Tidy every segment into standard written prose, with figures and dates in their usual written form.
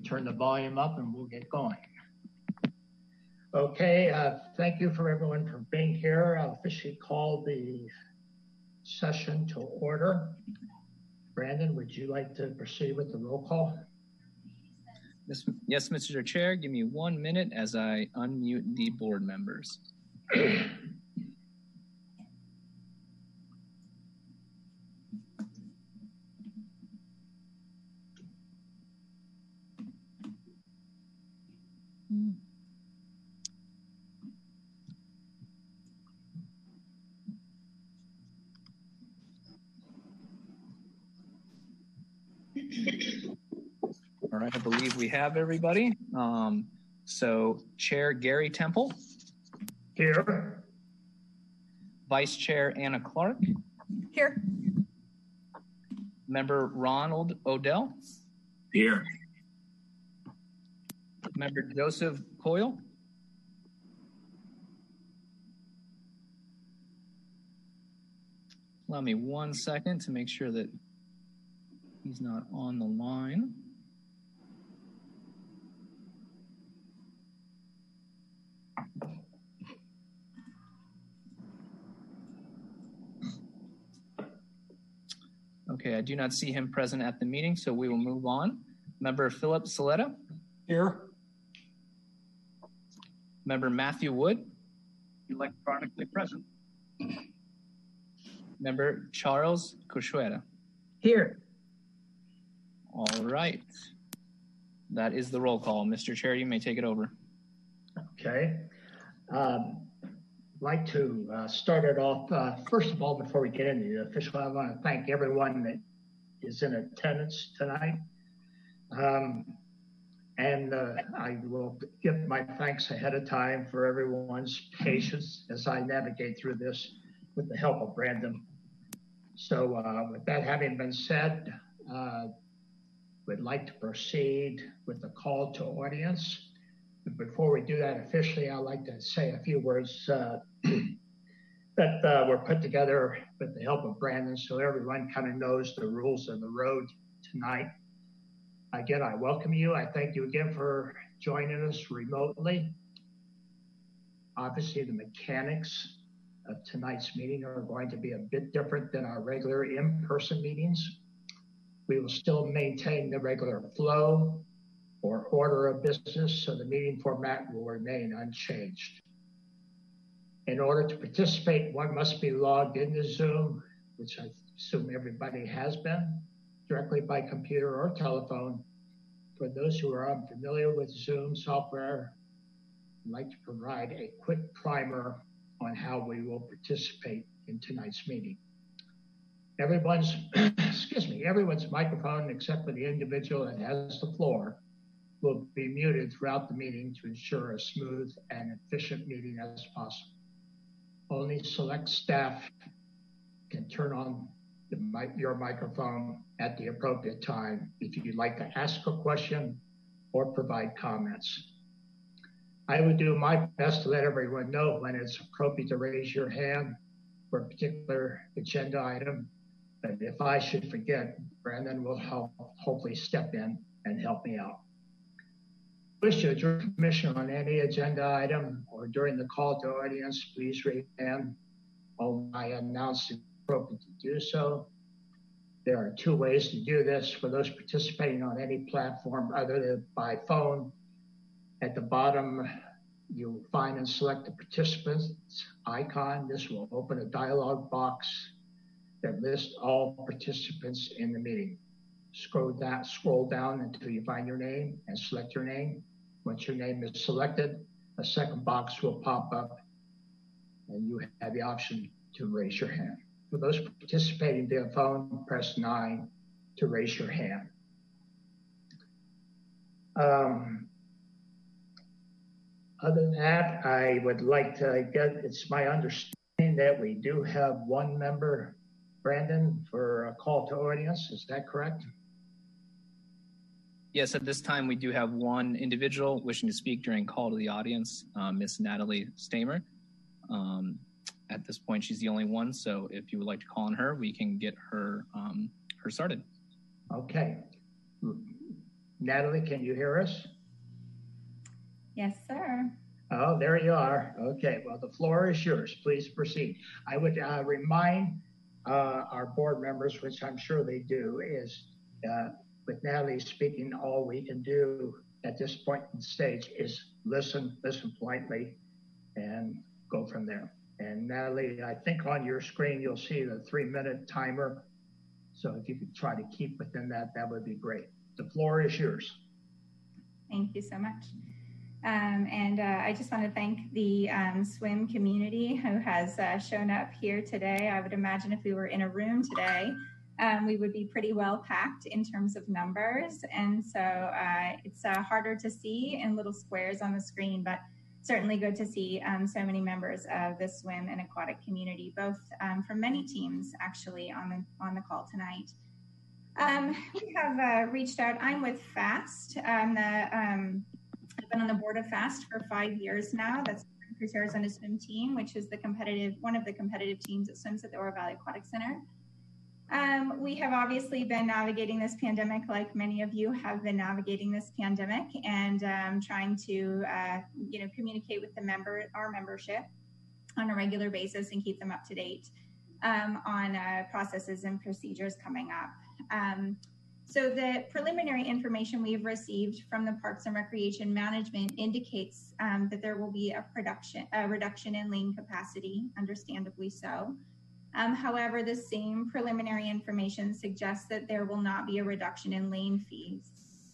turn the volume up and we'll get going. Okay, thank you for everyone for being here. I'll officially call the session to order. Brandon, would you like to proceed with the roll call? Yes, Mr. Chair, give me 1 minute as I unmute the board members. All right, I believe we have everybody. So Chair Gary Temple. Here. Vice Chair Anna Clark. Here. Member Ronald Odell. Here. Member Joseph Coyle. Allow me 1 second to make sure that he's not on the line. Okay, I do not see him present at the meeting, so we will move on. Member Philip Saletta. Here. Member Matthew Wood. Electronically present. Member Charles Coshuera. Here. All right. That is the roll call. Mr. Chair, you may take it over. Okay. I'd like to start it off. First of all, before we get into the official, I want to thank everyone that is in attendance tonight. I will give my thanks ahead of time for everyone's patience as I navigate through this with the help of Brandon. So with that having been said, we'd like to proceed with the call to audience. But before we do that officially, I'd like to say a few words that were put together with the help of Brandon so everyone kind of knows the rules of the road tonight. Again, I welcome you. I thank you again for joining us remotely. Obviously, the mechanics of tonight's meeting are going to be a bit different than our regular in-person meetings. We will still maintain the regular flow or order of business, so the meeting format will remain unchanged. In order to participate, one must be logged into Zoom, which I assume everybody has been, directly by computer or telephone. For those who are unfamiliar with Zoom software, I'd like to provide a quick primer on how we will participate in tonight's meeting. Everyone's, everyone's microphone, except for the individual that has the floor, will be muted throughout the meeting to ensure a smooth and efficient meeting as possible. Only select staff can turn on your microphone at the appropriate time if you'd like to ask a question or provide comments. I would do my best to let everyone know when it's appropriate to raise your hand for a particular agenda item. But if I should forget, Brandon will hopefully step in and help me out. Wish to address the commission on any agenda item or during the call to audience, please raise your hand. While I announce it's appropriate to do so. There are two ways to do this for those participating on any platform other than by phone. At the bottom, you'll find and select the participants icon. This will open a dialog box that lists all participants in the meeting. Scroll down until you find your name and select your name. Once your name is selected, a second box will pop up and you have the option to raise your hand. For those participating via phone, press 9 to raise your hand. Other than that, I would like to it's my understanding that we do have one member, Brandon, for a call to audience. Is that correct? Yes, at this time, we do have one individual wishing to speak during call to the audience, Miss Natalie Stamer. At this point, she's the only one. So if you would like to call on her, we can get her started. Okay. Natalie, can you hear us? Yes, sir. Oh, there you are. Okay, well, the floor is yours. Please proceed. I would remind our board members, which I'm sure they do, is with Natalie speaking, all we can do at this point in the stage is listen politely, and go from there. And Natalie, I think on your screen, you'll see the 3-minute timer. So if you could try to keep within that, that would be great. The floor is yours. Thank you so much. I just want to thank the swim community who has shown up here today. I would imagine if we were in a room today, we would be pretty well packed in terms of numbers. And so it's harder to see in little squares on the screen, but certainly good to see so many members of the swim and aquatic community, both from many teams actually on the call tonight. We have reached out. I'm with FAST. I've been on the board of FAST for 5 years now. That's Cruz Arizona Swim Team, which is one of the competitive teams that swims at the Oro Valley Aquatic Center. We have obviously been navigating this pandemic like many of you have been navigating this pandemic, and trying to communicate with our membership on a regular basis and keep them up to date on processes and procedures coming up. So the preliminary information we've received from the Parks and Recreation Management indicates that there will be a reduction in lane capacity, understandably so. However, the same preliminary information suggests that there will not be a reduction in lane fees.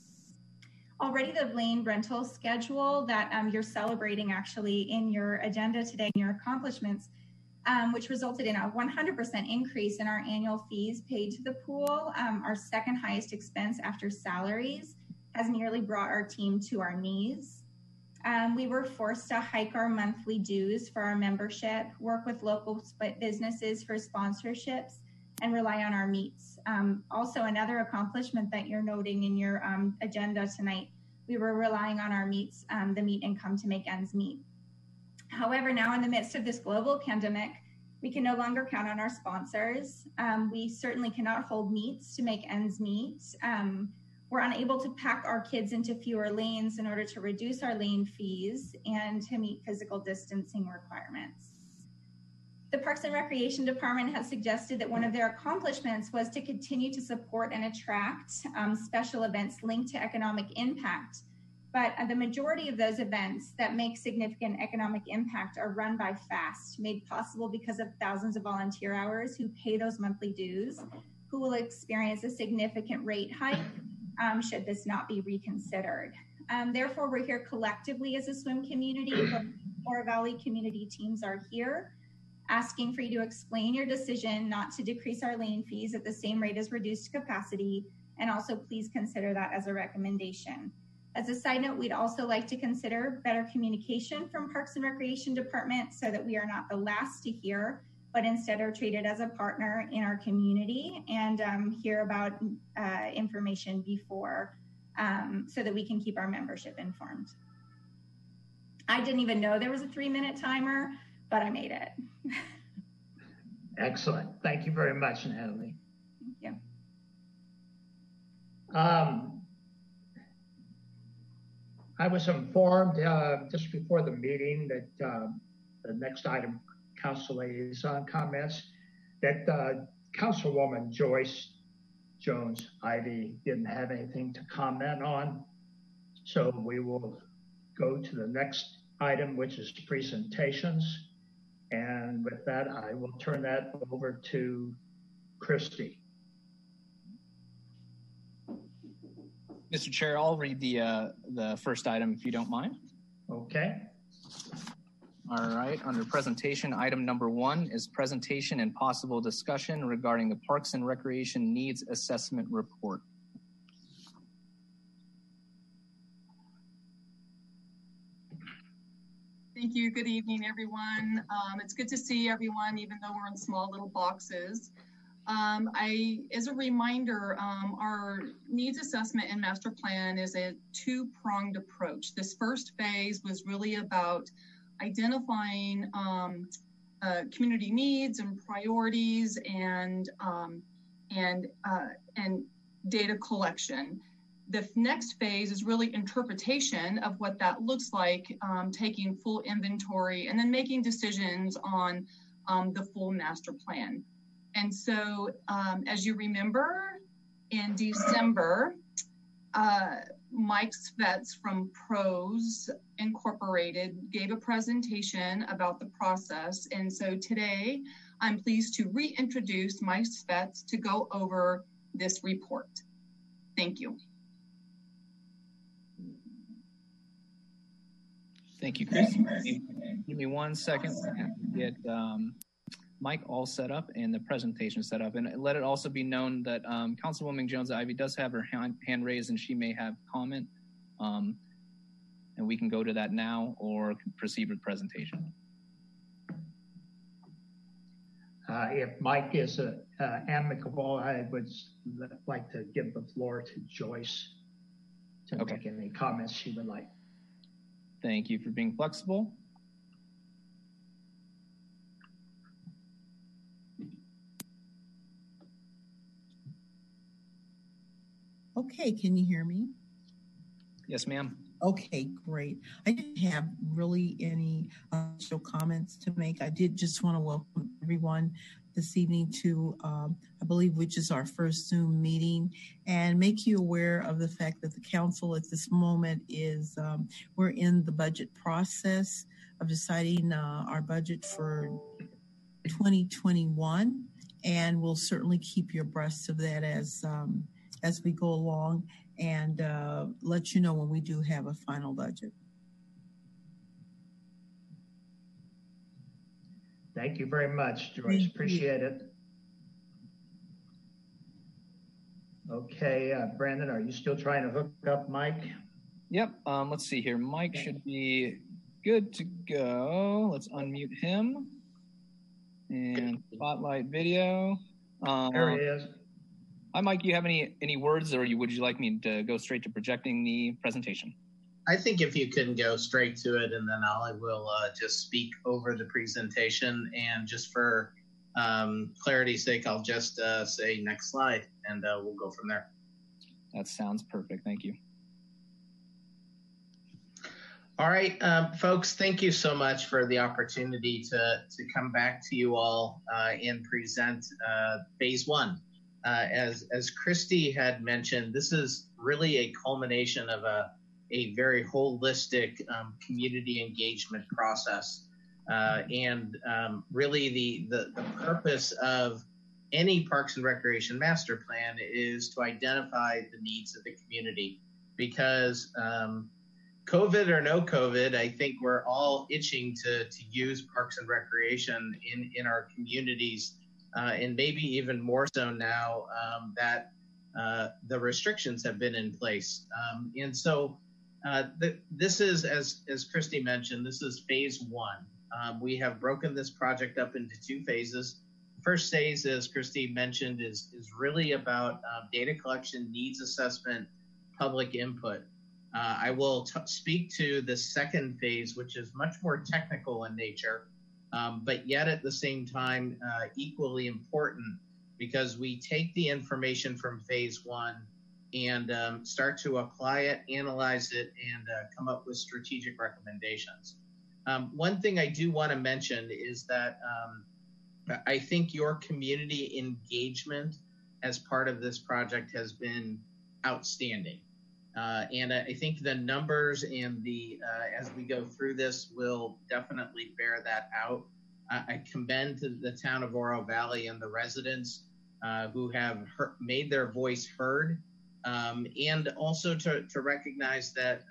Already the lane rental schedule that you're celebrating actually in your agenda today, in your accomplishments, which resulted in a 100% increase in our annual fees paid to the pool, our second highest expense after salaries, has nearly brought our team to our knees. We were forced to hike our monthly dues for our membership, work with local businesses for sponsorships, and rely on our meets. Also, another accomplishment that you're noting in your agenda tonight, we were relying on our meets, the meet income to make ends meet. However, now in the midst of this global pandemic, we can no longer count on our sponsors. We certainly cannot hold meets to make ends meet. We're unable to pack our kids into fewer lanes in order to reduce our lane fees and to meet physical distancing requirements. The Parks and Recreation Department has suggested that one of their accomplishments was to continue to support and attract special events linked to economic impact. But the majority of those events that make significant economic impact are run by FAST, made possible because of thousands of volunteer hours who pay those monthly dues, who will experience a significant rate hike should this not be reconsidered. Therefore, we're here collectively as a swim community. The Oro Valley community teams are here, asking for you to explain your decision not to decrease our lane fees at the same rate as reduced capacity, and also please consider that as a recommendation. As a side note, we'd also like to consider better communication from Parks and Recreation Department so that we are not the last to hear, but instead are treated as a partner in our community and hear about information before so that we can keep our membership informed. I didn't even know there was a 3-minute timer, but I made it. Excellent. Thank you very much, Natalie. Thank you. I was informed just before the meeting that the next item, council liaison comments, that Councilwoman Joyce Jones-Ivy didn't have anything to comment on. So we will go to the next item, which is presentations. And with that, I will turn that over to Christy. Mr. Chair, I'll read the first item if you don't mind. Okay. All right, under presentation, item number 1 is presentation and possible discussion regarding the Parks and Recreation Needs Assessment Report. Thank you. Good evening, everyone. It's good to see everyone, even though we're in small little boxes. As a reminder, our needs assessment and master plan is a 2-pronged approach. This first phase was really about identifying community needs and priorities and data collection. The next phase is really interpretation of what that looks like, taking full inventory and then making decisions on the full master plan. And so as you remember, in December, Mike Svets from Pros Incorporated gave a presentation about the process. And so today, I'm pleased to reintroduce Mike Svets to go over this report. Thank you. Thank you, Chris. Give me 1 second to get Mike all set up and the presentation set up. And let it also be known that Councilwoman Jones-Ivy does have her hand raised and she may have comment. And we can go to that now or proceed with presentation. If Mike is amicable, I would like to give the floor to Joyce to make any comments she would like. Thank you for being flexible. Okay, can you hear me? Yes, ma'am. Okay, great. I didn't have really any initial comments to make. I did just want to welcome everyone this evening to, I believe, which is our first Zoom meeting, and make you aware of the fact that the council at this moment is, we're in the budget process of deciding our budget for 2021, and we'll certainly keep you abreast of that as we go along, and let you know when we do have a final budget. Thank you very much, Joyce. Appreciate it. Okay, Brandon, are you still trying to hook up Mike? Yep. Let's see here. Mike should be good to go. Let's unmute him and spotlight video. There he is. Hi, Mike. Do you have any words, or would you like me to go straight to projecting the presentation? I think if you can go straight to it, and then I will just speak over the presentation. And just for clarity's sake, I'll just say next slide, and we'll go from there. That sounds perfect. Thank you. All right, folks, thank you so much for the opportunity to come back to you all and present phase one. As Christy had mentioned, this is really a culmination of a very holistic community engagement process. And really the purpose of any Parks and Recreation master plan is to identify the needs of the community, because COVID or no COVID, I think we're all itching to use Parks and Recreation in our communities, and maybe even more so now that the restrictions have been in place. And so this is, as Christy mentioned, this is phase one. We have broken this project up into two phases. The first phase, as Christy mentioned, is really about data collection, needs assessment, public input. I will speak to the second phase, which is much more technical in nature, but yet at the same time equally important, because we take the information from phase one and start to apply it, analyze it, and come up with strategic recommendations. One thing I do want to mention is that I think your community engagement as part of this project has been outstanding. And I think the numbers and as we go through this will definitely bear that out. I commend to the town of Oro Valley and the residents who have made their voice heard, and also to recognize that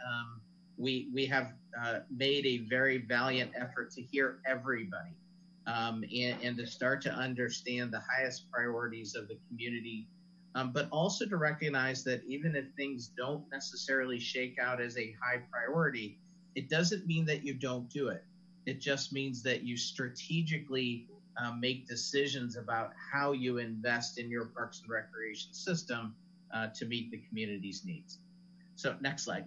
we have made a very valiant effort to hear everybody, and to start to understand the highest priorities of the community, but also to recognize that even if things don't necessarily shake out as a high priority, it doesn't mean that you don't do it. It just means that you strategically make decisions about how you invest in your Parks and Recreation system to meet the community's needs. So next slide.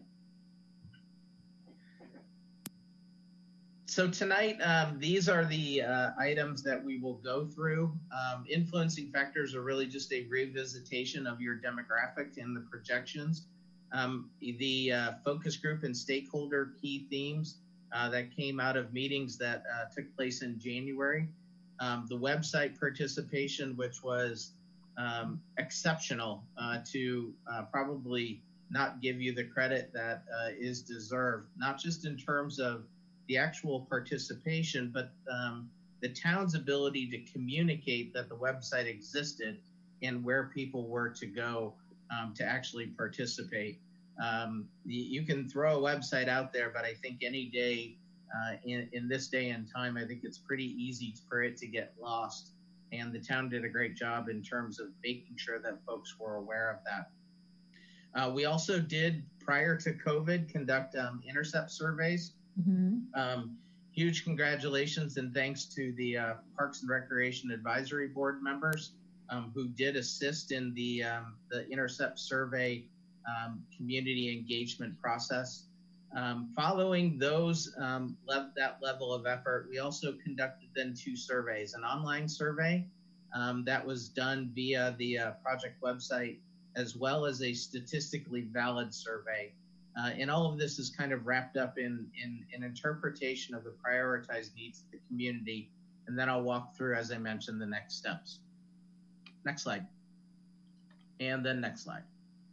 So tonight, these are the items that we will go through. Influencing factors are really just a revisitation of your demographic and the projections. The focus group and stakeholder key themes that came out of meetings that took place in January. The website participation, which was exceptional to probably not give you the credit that is deserved, not just in terms of the actual participation, but the town's ability to communicate that the website existed and where people were to go to actually participate. You can throw a website out there, but I think any day in this day and time, I think it's pretty easy for it to get lost. And the town did a great job in terms of making sure that folks were aware of that. We also did, prior to COVID, conduct intercept surveys. Huge congratulations and thanks to the Parks and Recreation Advisory Board members who did assist in the intercept survey community engagement process. Following those that level of effort, we also conducted then 2 surveys: an online survey that was done via the project website, as well as a statistically valid survey. And all of this is kind of wrapped up in an interpretation of the prioritized needs of the community. And then I'll walk through, as I mentioned, the next steps. Next slide. And then next slide.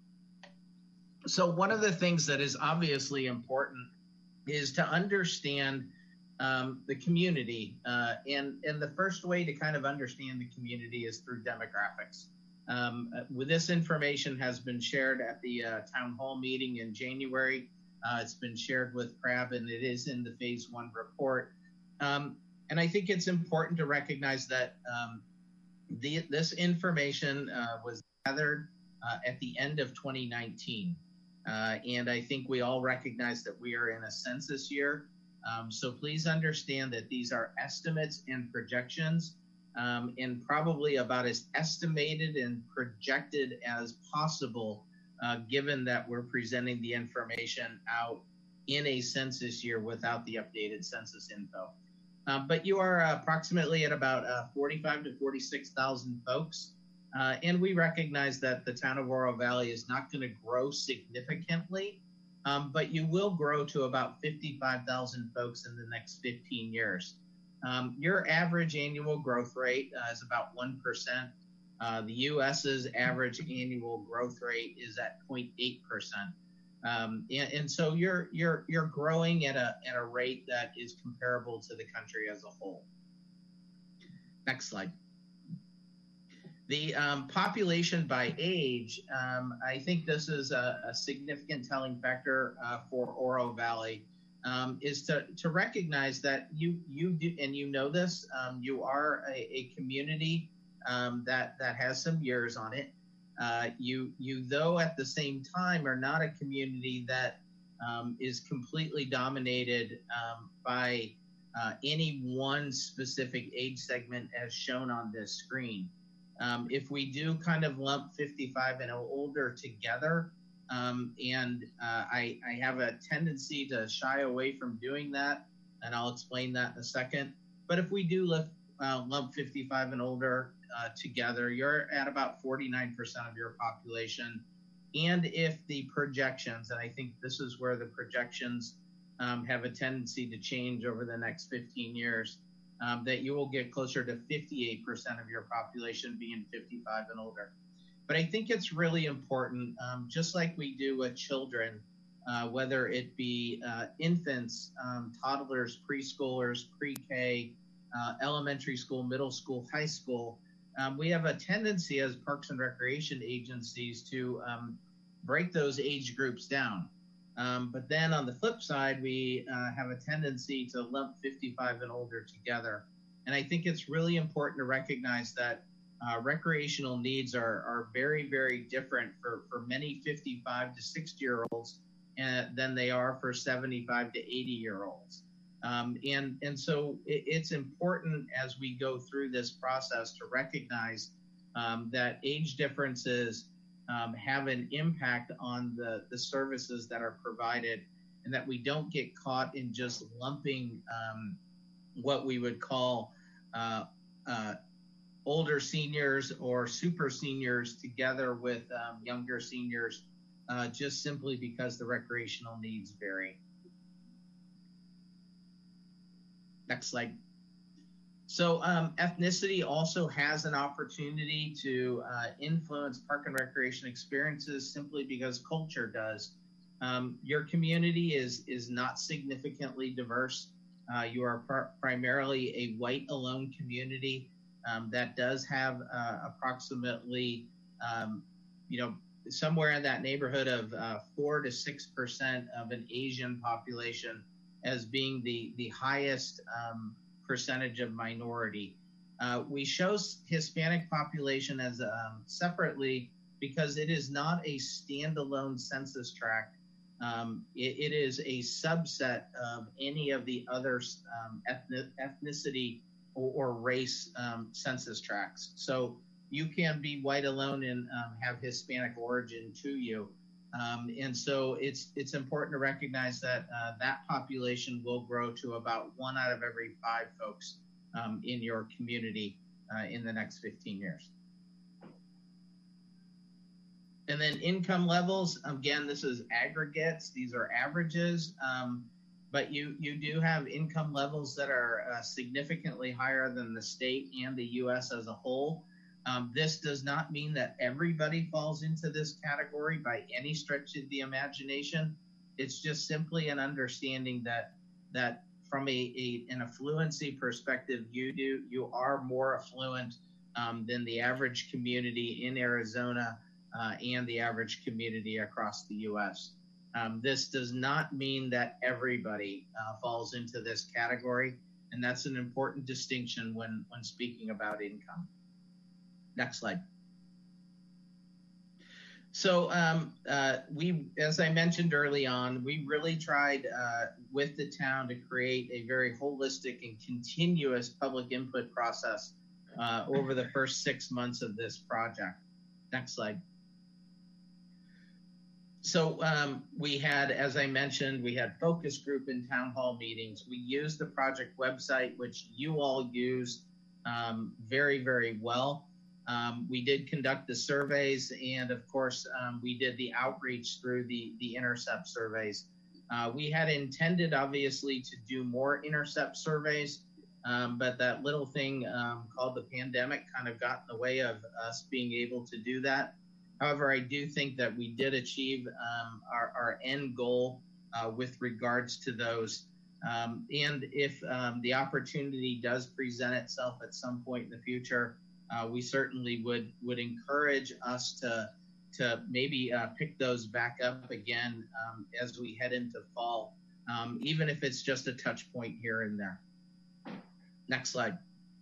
So one of the things that is obviously important is to understand the community. And the first way to kind of understand the community is through demographics. This information has been shared at the town hall meeting in January. It's been shared with CRAB, and it is in the phase 1 report. And I think it's important to recognize that this information was gathered at the end of 2019. And I think we all recognize that we are in a census year. So please understand that these are estimates and projections, and probably about as estimated and projected as possible, given that we're presenting the information out in a census year without the updated census info. But you are approximately at about 45 to 46,000 folks. And we recognize that the town of Oro Valley is not going to grow significantly, but you will grow to about 55,000 folks in the next 15 years. Your average annual growth rate is about 1%. The US's average annual growth rate is at 0.8%. And so you're growing at a rate that is comparable to the country as a whole. Next slide. The population by age, I think this is a significant telling factor for Oro Valley, is to recognize that you do, and you know this, you are a community that has some years on it. You though at the same time are not a community that is completely dominated by any one specific age segment as shown on this screen. If we do kind of lump 55 and older together, and I have a tendency to shy away from doing that, and I'll explain that in a second. But if we do lump 55 and older together, you're at about 49% of your population. And if the projections, and I think this is where the projections have a tendency to change over the next 15 years, that you will get closer to 58% of your population being 55 and older. But I think it's really important, just like we do with children, whether it be infants, toddlers, preschoolers, pre-K, elementary school, middle school, high school, we have a tendency as parks and recreation agencies to break those age groups down. But then on the flip side, we have a tendency to lump 55 and older together. And I think it's really important to recognize that recreational needs are very, very different for many 55 to 60-year-olds than they are for 75 to 80-year-olds. And so it's important as we go through this process to recognize that age differences have an impact on the services that are provided, and that we don't get caught in just lumping what we would call older seniors or super seniors together with younger seniors just simply because the recreational needs vary. Next slide. So ethnicity also has an opportunity to influence park and recreation experiences simply because culture does. Your community is not significantly diverse. You are primarily a white alone community that does have approximately, somewhere in that neighborhood of 4 to 6% of an Asian population as being the highest percentage of minority. We show Hispanic population as separately because it is not a standalone census tract. It is a subset of any of the other ethnicity or race census tracts. So you can be white alone and have Hispanic origin to you. And so it's important to recognize that that population will grow to about 1 out of every 5 folks in your community in the next 15 years. And then income levels, again, this is aggregates, these are averages, but you do have income levels that are significantly higher than the state and the US as a whole. This does not mean that everybody falls into this category by any stretch of the imagination. It's just simply an understanding that from an affluency perspective, you are more affluent than the average community in Arizona and the average community across the US. This does not mean that everybody falls into this category, and that's an important distinction when speaking about income. Next slide. So as I mentioned early on, we really tried with the town to create a very holistic and continuous public input process over the first 6 months of this project. Next slide. So we had, as I mentioned, we had focus group and town hall meetings. We used the project website, which you all used very, very well. We did conduct the surveys, and of course, we did the outreach through the intercept surveys. We had intended, obviously, to do more intercept surveys, but that little thing called the pandemic kind of got in the way of us being able to do that. However, I do think that we did achieve our end goal with regards to those. And if the opportunity does present itself at some point in the future, we certainly would encourage us to maybe pick those back up again as we head into fall, even if it's just a touch point here and there. Next slide.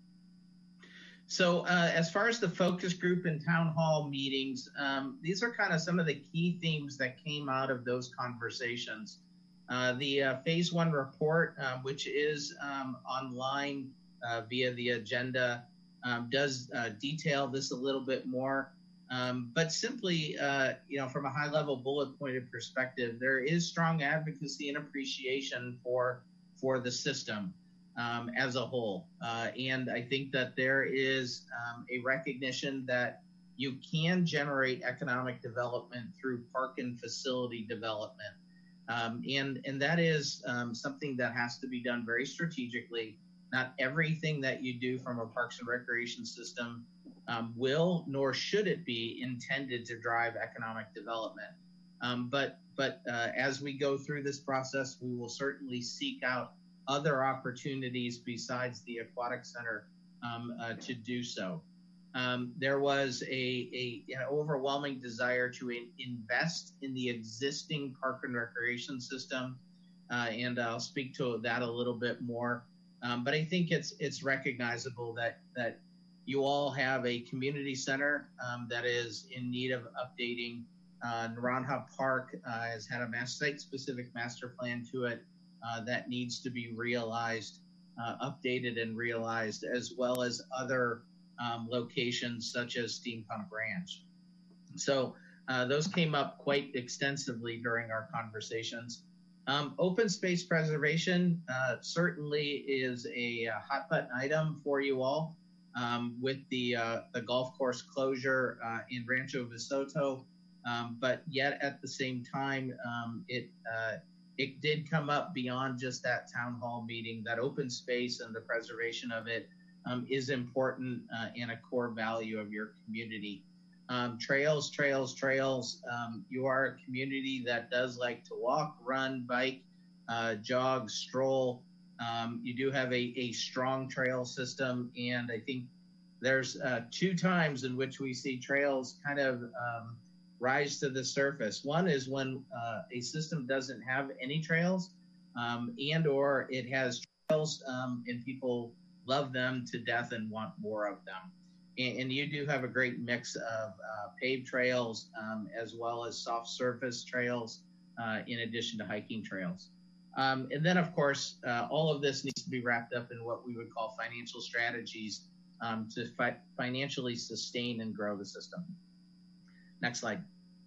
So as far as the focus group and town hall meetings, these are kind of some of the key themes that came out of those conversations. The phase 1 report, which is online via the agenda, does detail this a little bit more, but simply, from a high level bullet pointed perspective, there is strong advocacy and appreciation for the system as a whole. And I think that there is a recognition that you can generate economic development through park and facility development. And that is something that has to be done very strategically. Not everything that you do from a parks and recreation system will, nor should it be, intended to drive economic development. But as we go through this process, we will certainly seek out other opportunities besides the aquatic center to do so. There was an overwhelming desire to invest in the existing park and recreation system, and I'll speak to that a little bit more. But I think it's recognizable that you all have a community center that is in need of updating. Naranja Park has had a site-specific master plan to it that needs to be realized, updated and realized, as well as other locations such as Steampunk Ranch. So those came up quite extensively during our conversations. Open space preservation certainly is a hot button item for you all. With the golf course closure in Rancho Visoto, but yet at the same time, it did come up beyond just that town hall meeting. That open space and the preservation of it is important and a core value of your community. Trails. You are a community that does like to walk, run, bike, jog, stroll. You do have a strong trail system, and I think there's 2 times in which we see trails kind of rise to the surface. One is when a system doesn't have any trails, and or it has trails and people love them to death and want more of them. And you do have a great mix of paved trails as well as soft surface trails in addition to hiking trails. And then, of course, all of this needs to be wrapped up in what we would call financial strategies to financially sustain and grow the system. Next slide.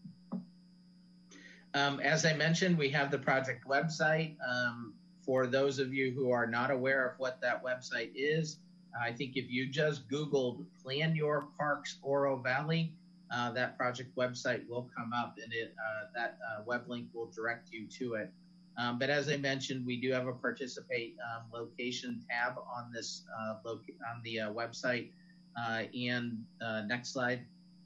As I mentioned, we have the project website. For those of you who are not aware of what that website is, I think if you just Googled Plan Your Parks Oro Valley, that project website will come up, and that web link will direct you to it. But as I mentioned, we do have a participate location tab on this on the website. And next slide.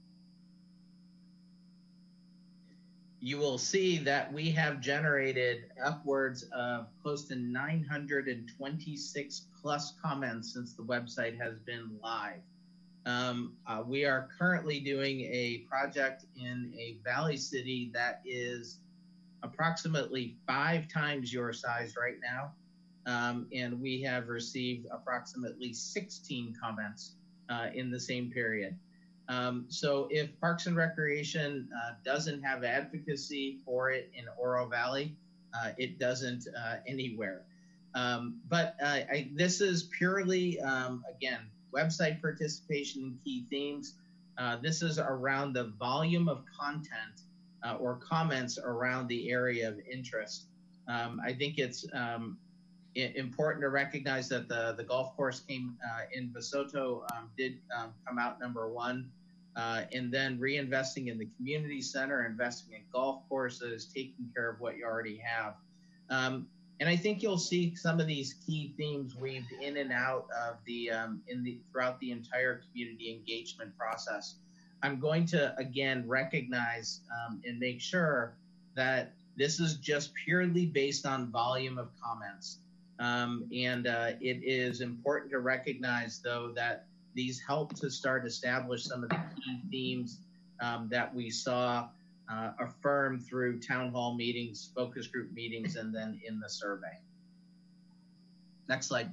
You will see that we have generated upwards of close to 926 plus comments since the website has been live. We are currently doing a project in a valley city that is approximately 5 times your size right now. And we have received approximately 16 comments in the same period. So if Parks and Recreation doesn't have advocacy for it in Oro Valley, it doesn't anywhere. But this is purely, again, website participation in key themes. This is around the volume of content or comments around the area of interest. I think it's important to recognize that the golf course came in Visoto did come out #1, and then reinvesting in the community center, investing in golf courses, taking care of what you already have. And I think you'll see some of these key themes weaved in and out of throughout the entire community engagement process. I'm going to again recognize and make sure that this is just purely based on volume of comments. It is important to recognize, though, that these help to start establish some of the key themes that we saw affirmed through town hall meetings, focus group meetings, and then in the survey. Next slide.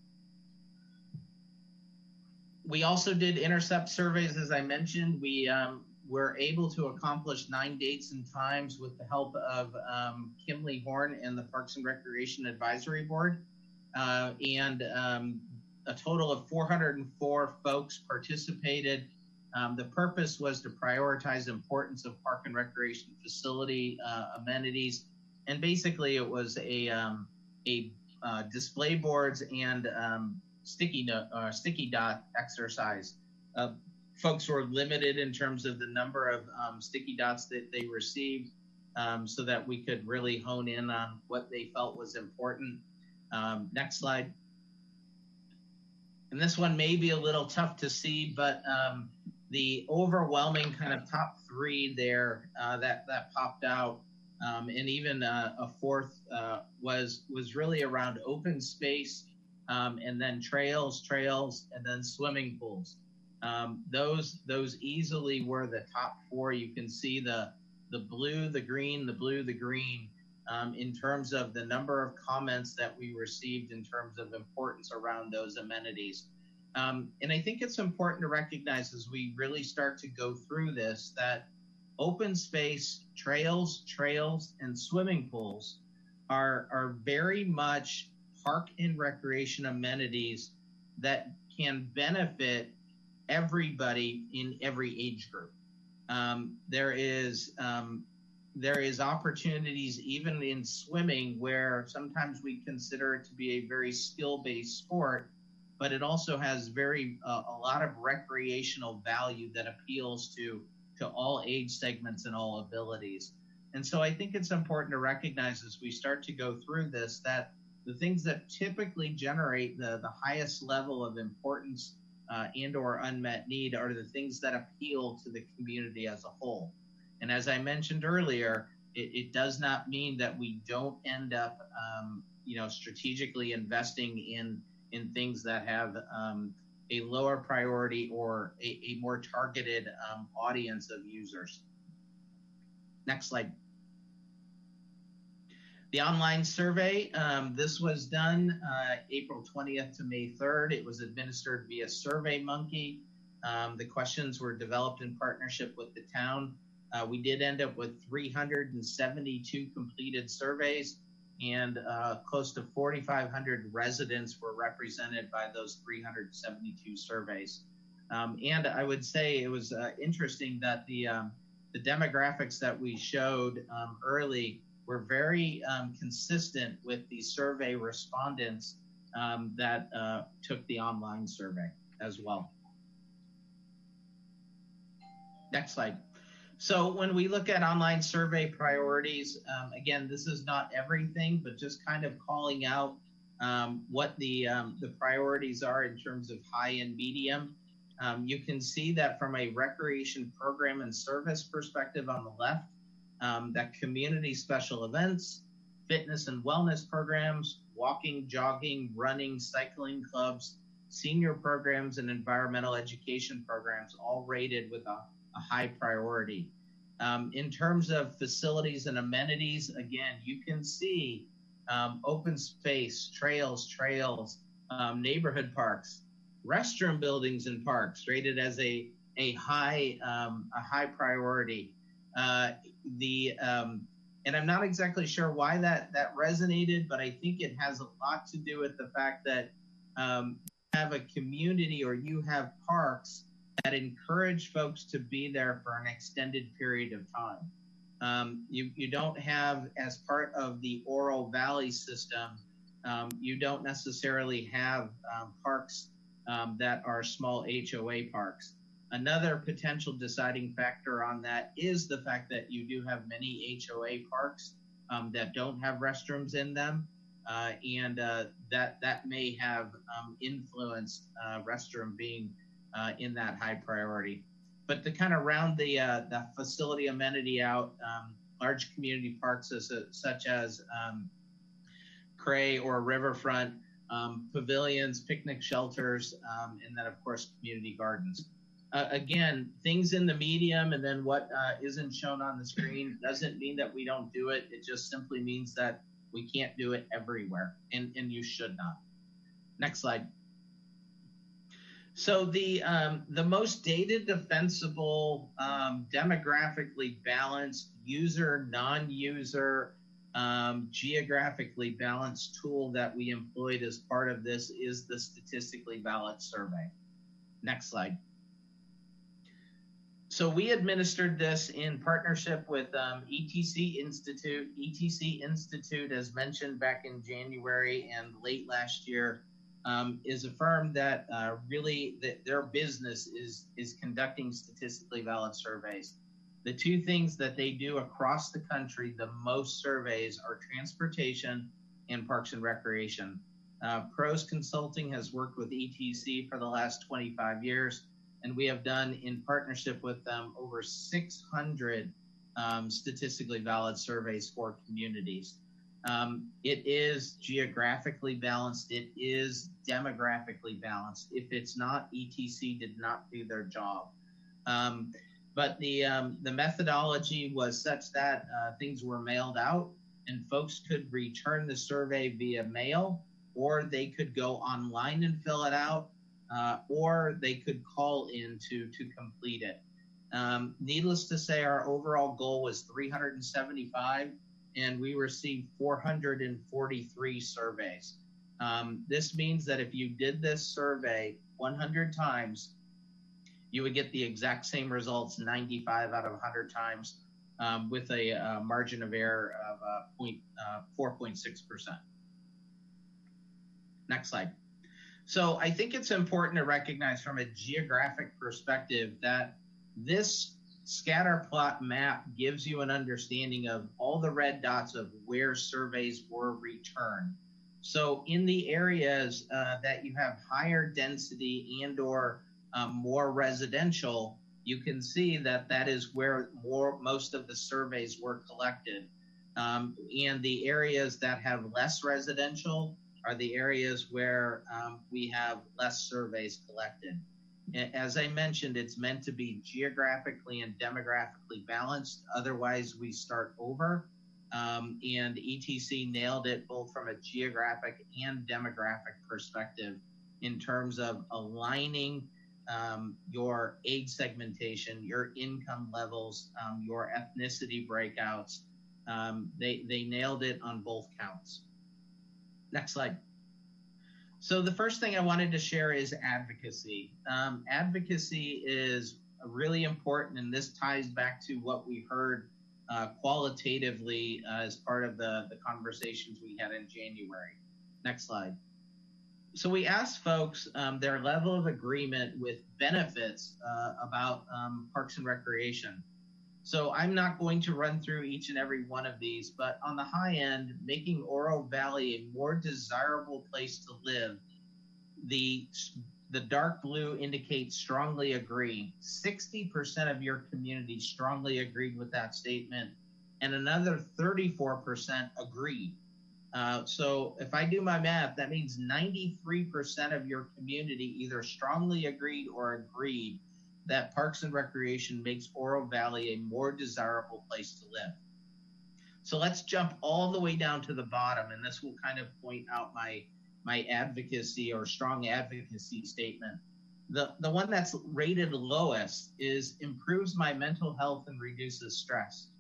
We also did intercept surveys, as I mentioned. We were able to accomplish 9 dates and times with the help of Kimley Horn and the Parks and Recreation Advisory Board. A total of 404 folks participated. The purpose was to prioritize the importance of park and recreation facility amenities. And basically it was a display boards and sticky dot exercise. Folks were limited in terms of the number of sticky dots that they received so that we could really hone in on what they felt was important. Next slide. And this one may be a little tough to see, but the overwhelming kind of top 3 there that popped out, and even a fourth was really around open space, and then trails, and then swimming pools. Those easily were the top 4. You can see the blue, the green, the blue, the green, in terms of the number of comments that we received in terms of importance around those amenities. And I think it's important to recognize as we really start to go through this that open space, trails, and swimming pools are very much park and recreation amenities that can benefit everybody in every age group. There is opportunities even in swimming where sometimes we consider it to be a very skill-based sport, but it also has a lot of recreational value that appeals to all age segments and all abilities. And so I think it's important to recognize as we start to go through this that the things that typically generate the highest level of importance and or unmet need are the things that appeal to the community as a whole. And as I mentioned earlier, it does not mean that we don't end up, strategically investing in things that have a lower priority or a more targeted audience of users. Next slide. The online survey, this was done April 20th to May 3rd. It was administered via SurveyMonkey. The questions were developed in partnership with the town. We did end up with 372 completed surveys, and close to 4,500 residents were represented by those 372 surveys. And I would say it was interesting that the demographics that we showed early were very consistent with the survey respondents that took the online survey as well. Next slide. So when we look at online survey priorities, again, this is not everything, but just kind of calling out what the priorities are in terms of high and medium. You can see that from a recreation program and service perspective on the left, that community special events, fitness and wellness programs, walking, jogging, running, cycling clubs, senior programs, and environmental education programs all rated with a high priority. In terms of facilities and amenities, again, you can see open space, trails, neighborhood parks, restroom buildings and parks rated as a high priority. And I'm not exactly sure why that resonated, but I think it has a lot to do with the fact that you have a community or you have parks that encourage folks to be there for an extended period of time. You don't have, as part of the Oro Valley system, you don't necessarily have parks that are small HOA parks. Another potential deciding factor on that is the fact that you do have many HOA parks that don't have restrooms in them, and that may have influenced restroom being in that high priority. But to kind of round the facility amenity out, large community parks such as Cray or Riverfront, pavilions, picnic shelters, and then of course community gardens. Again, things in the medium and then what isn't shown on the screen doesn't mean that we don't do it. It just simply means that we can't do it everywhere, and you should not. Next slide. So the most data defensible, demographically balanced, user, non-user, geographically balanced tool that we employed as part of this is the Statistically Valid Survey. Next slide. So we administered this in partnership with ETC Institute. ETC Institute, as mentioned back in January and late last year, is a firm that really their business is conducting statistically valid surveys. The two things that they do across the country, the most surveys, are transportation and parks and recreation. Pros Consulting has worked with ETC for the last 25 years. And we have done, in partnership with them, over 600 statistically valid surveys for communities. It is geographically balanced. It is demographically balanced. If it's not, ETC did not do their job. But the methodology was such that things were mailed out and folks could return the survey via mail, or they could go online and fill it out, or they could call in to complete it. Needless to say, our overall goal was 375, and we received 443 surveys. This means that if you did this survey 100 times, you would get the exact same results 95 out of 100 times, with a margin of error of 4.6%. Next slide. So I think it's important to recognize from a geographic perspective that this scatter plot map gives you an understanding of all the red dots of where surveys were returned. So in the areas that you have higher density and or more residential, you can see that that is where most of the surveys were collected. And the areas that have less residential are the areas where we have less surveys collected. As I mentioned, it's meant to be geographically and demographically balanced. Otherwise, we start over. And ETC nailed it both from a geographic and demographic perspective in terms of aligning your age segmentation, your income levels, your ethnicity breakouts. They nailed it on both counts. Next slide. So the first thing I wanted to share is advocacy. Advocacy is really important, and this ties back to what we heard qualitatively as part of the conversations we had in January. Next slide. So we asked folks their level of agreement with benefits about Parks and Recreation. So I'm not going to run through each and every one of these, but on the high end, making Oro Valley a more desirable place to live, the dark blue indicates strongly agree. 60% of your community strongly agreed with that statement, and another 34% agreed. So if I do my math, that means 93% of your community either strongly agreed or agreed that Parks and Recreation makes Oro Valley a more desirable place to live. So let's jump all the way down to the bottom, and this will kind of point out my advocacy or strong advocacy statement. The one that's rated lowest is improves my mental health and reduces stress.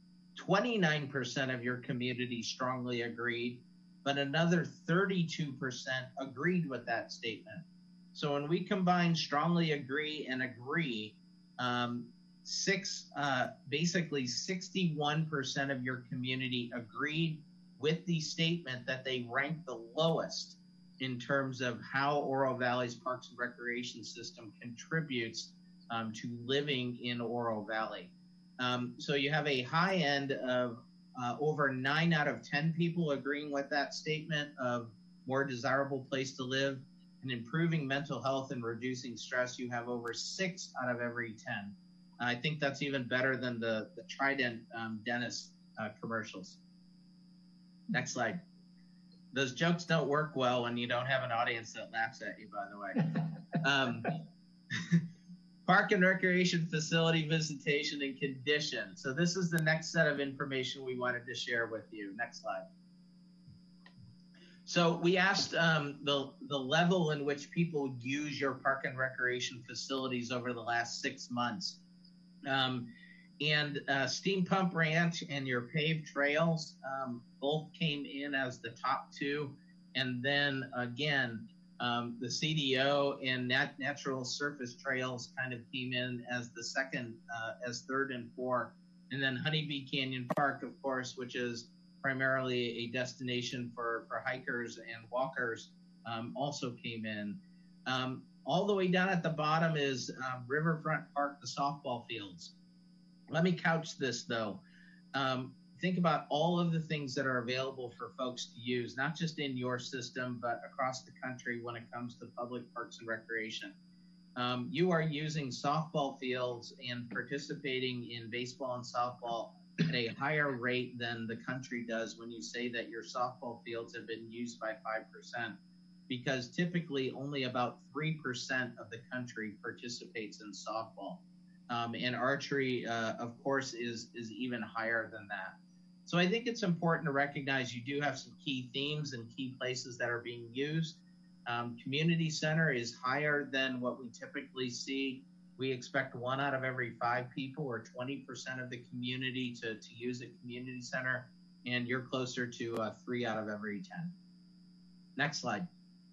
29% of your community strongly agreed, but another 32% agreed with that statement. So when we combine strongly agree and agree, basically 61% of your community agreed with the statement that they rank the lowest in terms of how Oro Valley's Parks and Recreation system contributes to living in Oro Valley. So you have a high end of over 9 out of 10 people agreeing with that statement of more desirable place to live, and improving mental health and reducing stress. You have over 6 out of every 10. I think that's even better than the Trident dentist commercials. Next slide. Those jokes don't work well when you don't have an audience that laughs at you, by the way. Park and Recreation Facility visitation and condition. So this is the next set of information we wanted to share with you. Next slide. So we asked the level in which people use your Park and Recreation facilities over the last 6 months. Steam Pump Ranch and your paved trails both came in as the top 2. And then again, the CDO and natural surface trails kind of came in as the second, as 3rd and 4th. And then Honeybee Canyon Park, of course, which is primarily a destination for hikers and walkers, also came in. All the way down at the bottom is Riverfront Park, the softball fields. Let me couch this though. Think about all of the things that are available for folks to use, not just in your system, but across the country when it comes to public parks and recreation. You are using softball fields and participating in baseball and softball at a higher rate than the country does when you say that your softball fields have been used by 5%, because typically only about 3% of the country participates in softball. And archery, of course, is even higher than that. So I think it's important to recognize you do have some key themes and key places that are being used. Community center is higher than what we typically see. We expect 1 out of every 5 people, or 20% of the community, to use a community center, and you're closer to 3 out of every 10. Next slide.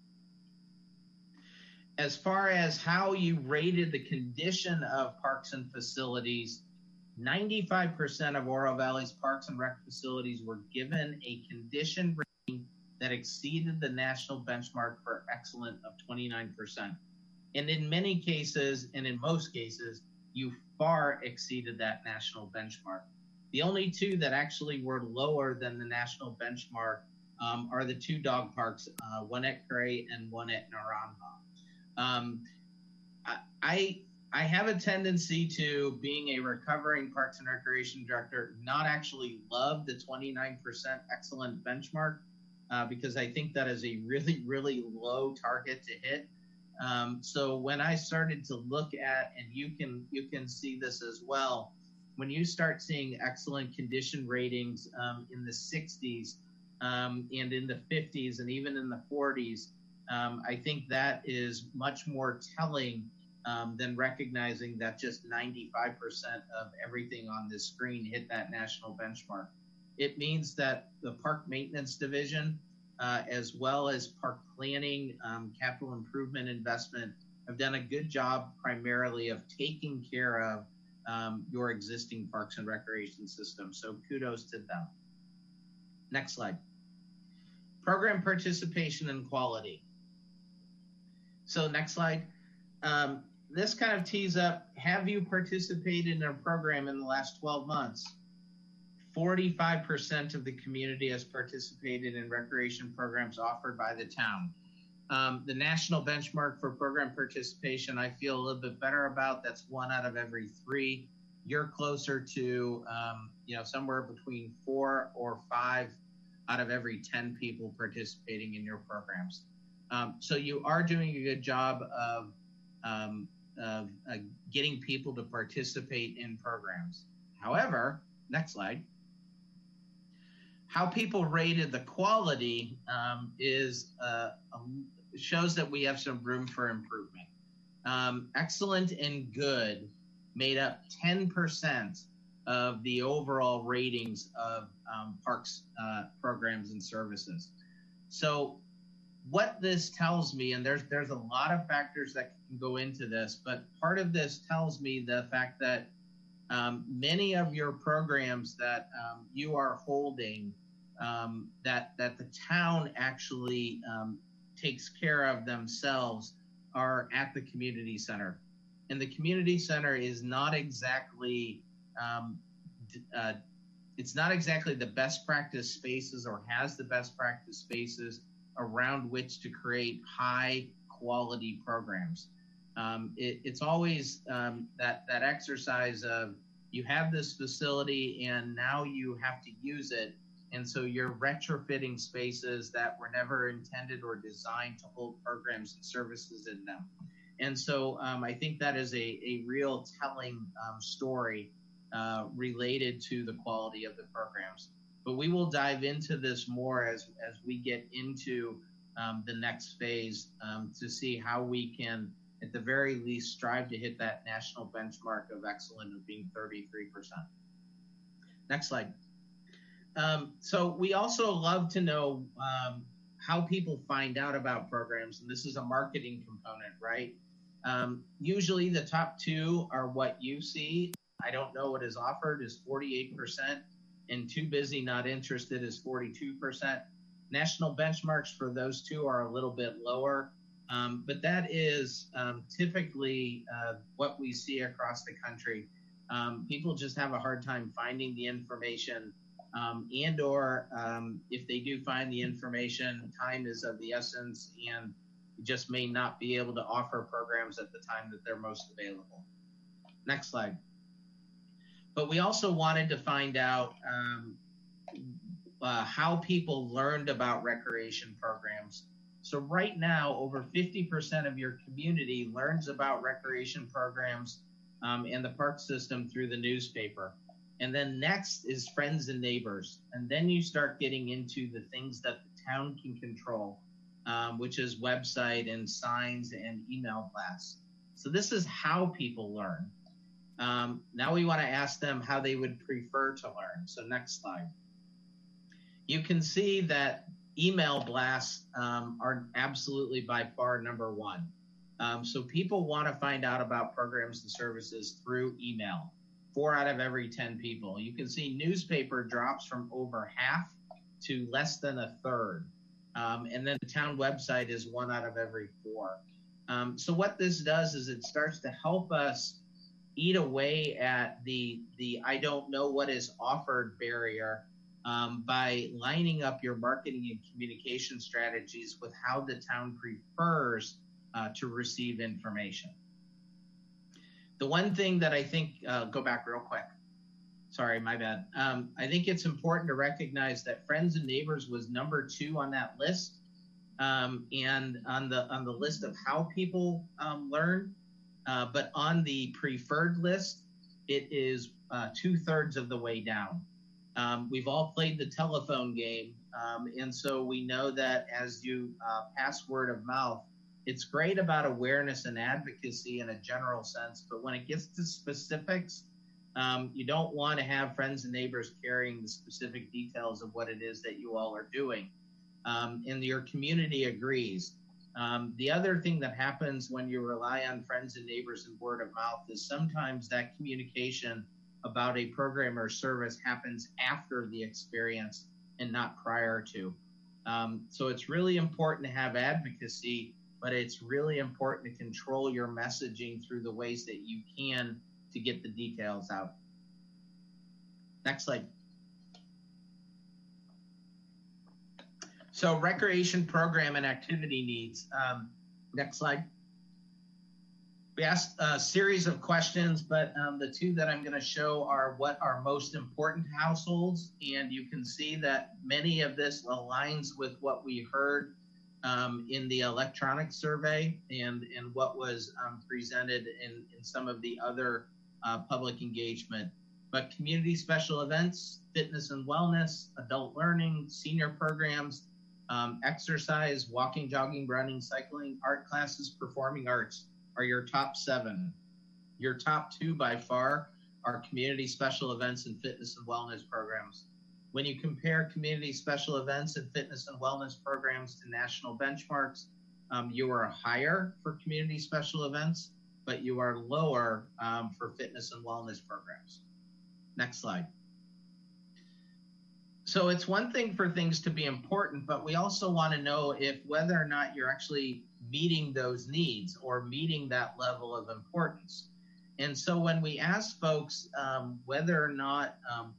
As far as how you rated the condition of parks and facilities, 95% of Oro Valley's parks and rec facilities were given a condition rating that exceeded the national benchmark for excellent of 29%. And in many cases, and in most cases, you far exceeded that national benchmark. The only two that actually were lower than the national benchmark are the two dog parks, one at Cray and one at Naranja. I have a tendency to, being a recovering Parks and Recreation director, not actually love the 29% excellent benchmark because I think that is a really, really low target to hit. So when I started to look at, and you can see this as well, when you start seeing excellent condition ratings in the 60s and in the 50s and even in the 40s, I think that is much more telling than recognizing that just 95% of everything on this screen hit that national benchmark. It means that the Park Maintenance Division, as well as Park Planning, Capital Improvement Investment, have done a good job primarily of taking care of your existing Parks and Recreation system. So kudos to them. Next slide. Program participation and quality. So next slide. This kind of tees up, have you participated in a program in the last 12 months? 45% of the community has participated in recreation programs offered by the town. The national benchmark for program participation, I feel a little bit better about. That's 1 out of every 3. You're closer to, somewhere between 4 or 5 out of every 10 people participating in your programs. So you are doing a good job of getting people to participate in programs. However, next slide. How people rated the quality shows that we have some room for improvement. Excellent and good made up 10% of the overall ratings of parks programs and services. So what this tells me, and there's a lot of factors that can go into this, but part of this tells me the fact that many of your programs that you are holding, that the town actually takes care of themselves, are at the community center. And the community center is not exactly, it's not exactly the best practice spaces or has the best practice spaces around which to create high quality programs. It's always that exercise of, you have this facility and now you have to use it. And so you're retrofitting spaces that were never intended or designed to hold programs and services in them. And so I think that is a real telling story related to the quality of the programs. But we will dive into this more as we get into the next phase to see how we can, at the very least, strive to hit that national benchmark of excellent of being 33%. Next slide. So we also love to know how people find out about programs, and this is a marketing component, right? Usually the top 2 are what you see. I don't know what is offered is 48%, and too busy, not interested is 42%. National benchmarks for those 2 are a little bit lower, but that is typically what we see across the country. People just have a hard time finding the information, and or if they do find the information, time is of the essence, and you just may not be able to offer programs at the time that they're most available. Next slide. But we also wanted to find out how people learned about recreation programs. So right now, over 50% of your community learns about recreation programs and the park system through the newspaper. And then next is friends and neighbors. And then you start getting into the things that the town can control, which is website and signs and email blasts. So this is how people learn. Now we want to ask them how they would prefer to learn. So next slide. You can see that email blasts are absolutely by far number 1. So people want to find out about programs and services through email. 4 out of every 10 people. You can see newspaper drops from over half to less than a third. And then the town website is 1 out of every 4. So what this does is it starts to help us eat away at the I don't know what is offered barrier by lining up your marketing and communication strategies with how the town prefers to receive information. The one thing that I think, go back real quick. Sorry, my bad. I think it's important to recognize that Friends and Neighbors was number 2 on that list, and on the list of how people learn. But on the preferred list, it is 2/3 of the way down. We've all played the telephone game, and so we know that as you pass word of mouth, it's great about awareness and advocacy in a general sense, but when it gets to specifics, you don't want to have Friends and Neighbors carrying the specific details of what it is that you all are doing. And your community agrees. The other thing that happens when you rely on Friends and Neighbors and word of mouth is sometimes that communication about a program or service happens after the experience and not prior to. So it's really important to have advocacy, but it's really important to control your messaging through the ways that you can to get the details out. Next slide. So recreation program and activity needs. Next slide. We asked a series of questions, but the 2 that I'm going to show are what are most important to households. And you can see that many of this aligns with what we heard in the electronic survey and what was presented in some of the other public engagement. But community special events, fitness and wellness, adult learning, senior programs, exercise, walking, jogging, running, cycling, art classes, performing arts are your top 7. Your top 2 by far are community special events and fitness and wellness programs. When you compare community special events and fitness and wellness programs to national benchmarks, you are higher for community special events, but you are lower for fitness and wellness programs. Next slide. So it's one thing for things to be important, but we also want to know if whether or not you're actually meeting those needs or meeting that level of importance. And so when we ask folks whether or not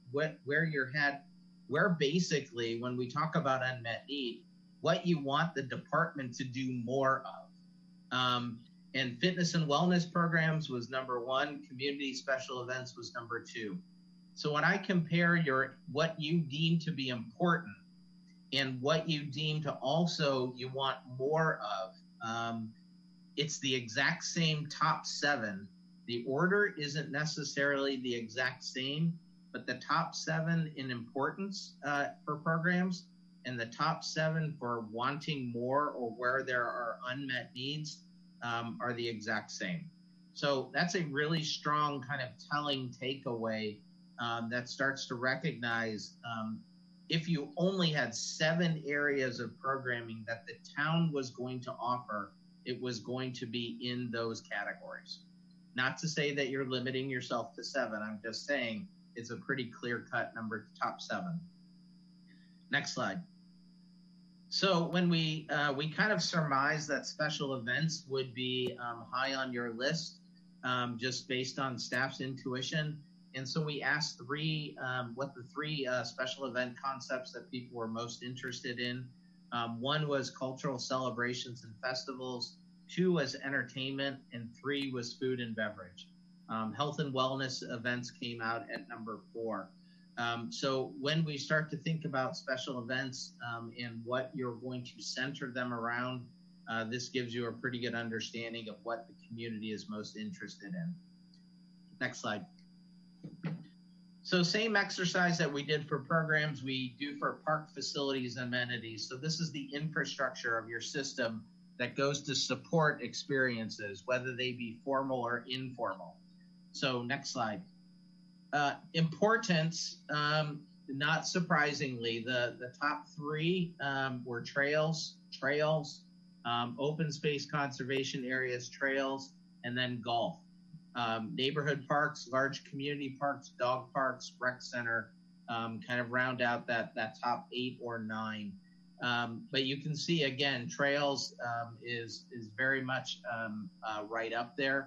where basically when we talk about unmet need, what you want the department to do more of. And fitness and wellness programs was number 1, community special events was number 2. So when I compare what you deem to be important and what you deem to also you want more of, it's the exact same top 7. The order isn't necessarily the exact same, but the top 7 in importance for programs and the top 7 for wanting more or where there are unmet needs are the exact same. So that's a really strong kind of telling takeaway that starts to recognize if you only had 7 areas of programming that the town was going to offer, it was going to be in those categories. Not to say that you're limiting yourself to 7. I'm just saying it's a pretty clear-cut number, top 7. Next slide. So when we kind of surmised that special events would be high on your list, just based on staff's intuition. And so we asked what the 3 special event concepts that people were most interested in. 1 was cultural celebrations and festivals, 2 was entertainment, and 3 was food and beverage. Health and wellness events came out at number 4. So when we start to think about special events and what you're going to center them around, this gives you a pretty good understanding of what the community is most interested in. Next slide. So same exercise that we did for programs, we do for park facilities and amenities. So this is the infrastructure of your system that goes to support experiences, whether they be formal or informal. So next slide. Importance, not surprisingly, the top 3 were trails, open space conservation areas, trails, and then golf. Neighborhood parks, large community parks, dog parks, rec center, kind of round out that top 8 or 9. But you can see again, trails is very much right up there.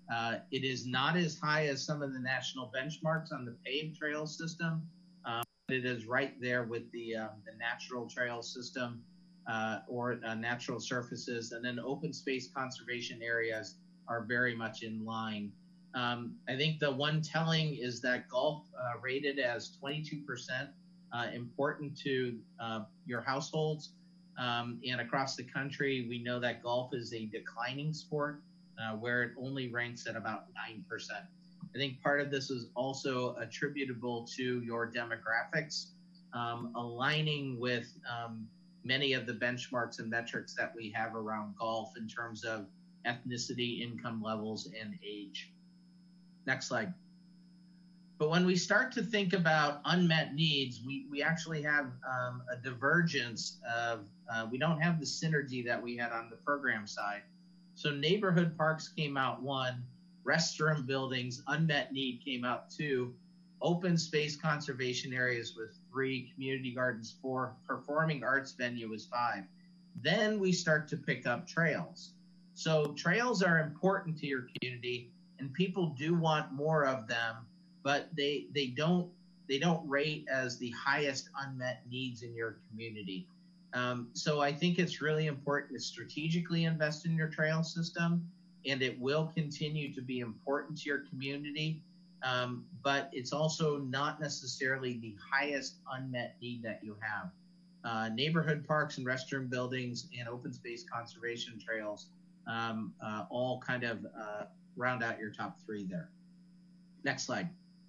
It is not as high as some of the national benchmarks on the paved trail system. It is right there with the natural trail system or natural surfaces, and then open space conservation areas are very much in line. I think the one telling is that golf rated as 22% important to your households. And across the country, we know that golf is a declining sport where it only ranks at about 9%. I think part of this is also attributable to your demographics, aligning with many of the benchmarks and metrics that we have around golf in terms of ethnicity, income levels, and age. Next slide. But when we start to think about unmet needs, we actually have a divergence of, we don't have the synergy that we had on the program side. So neighborhood parks came out 1, restroom buildings, unmet need came out 2, open space conservation areas with 3, community gardens 4, performing arts venue was 5. Then we start to pick up trails. So trails are important to your community, and people do want more of them, but they don't rate as the highest unmet needs in your community. So I think it's really important to strategically invest in your trail system, and it will continue to be important to your community, but it's also not necessarily the highest unmet need that you have. Neighborhood parks and restroom buildings and open space conservation trails all kind of round out your top 3 there. Next slide.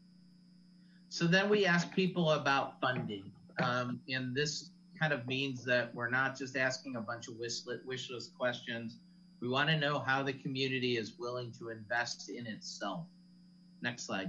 So then we ask people about funding, and this kind of means that we're not just asking a bunch of wish list questions. We want to know how the community is willing to invest in itself. Next slide.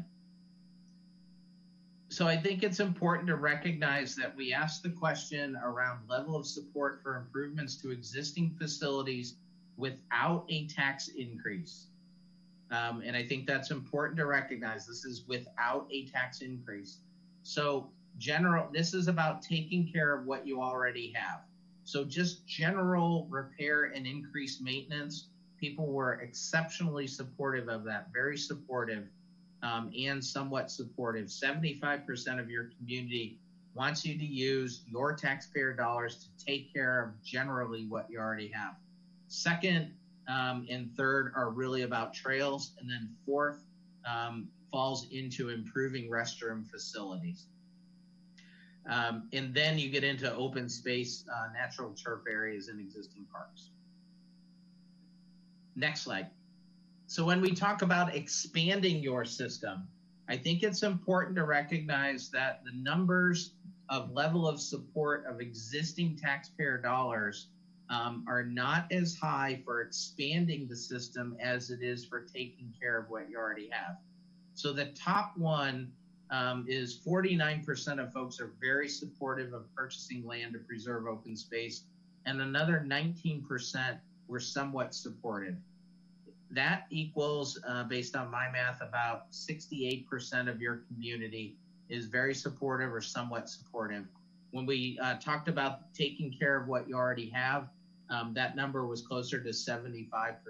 So I think it's important to recognize that we ask the question around level of support for improvements to existing facilities without a tax increase. And I think that's important to recognize. This is without a tax increase. So this is about taking care of what you already have. So just general repair and increased maintenance, people were exceptionally supportive of that, very supportive and somewhat supportive. 75% of your community wants you to use your taxpayer dollars to take care of generally what you already have. Second and third are really about trails. And then fourth falls into improving restroom facilities. And then you get into open space, natural turf areas and existing parks. Next slide. So when we talk about expanding your system, I think it's important to recognize that the numbers of level of support of existing taxpayer dollars are not as high for expanding the system as it is for taking care of what you already have. So the top one is 49% of folks are very supportive of purchasing land to preserve open space, and another 19% were somewhat supportive. That equals, based on my math, about 68% of your community is very supportive or somewhat supportive. When we talked about taking care of what you already have, that number was closer to 75%.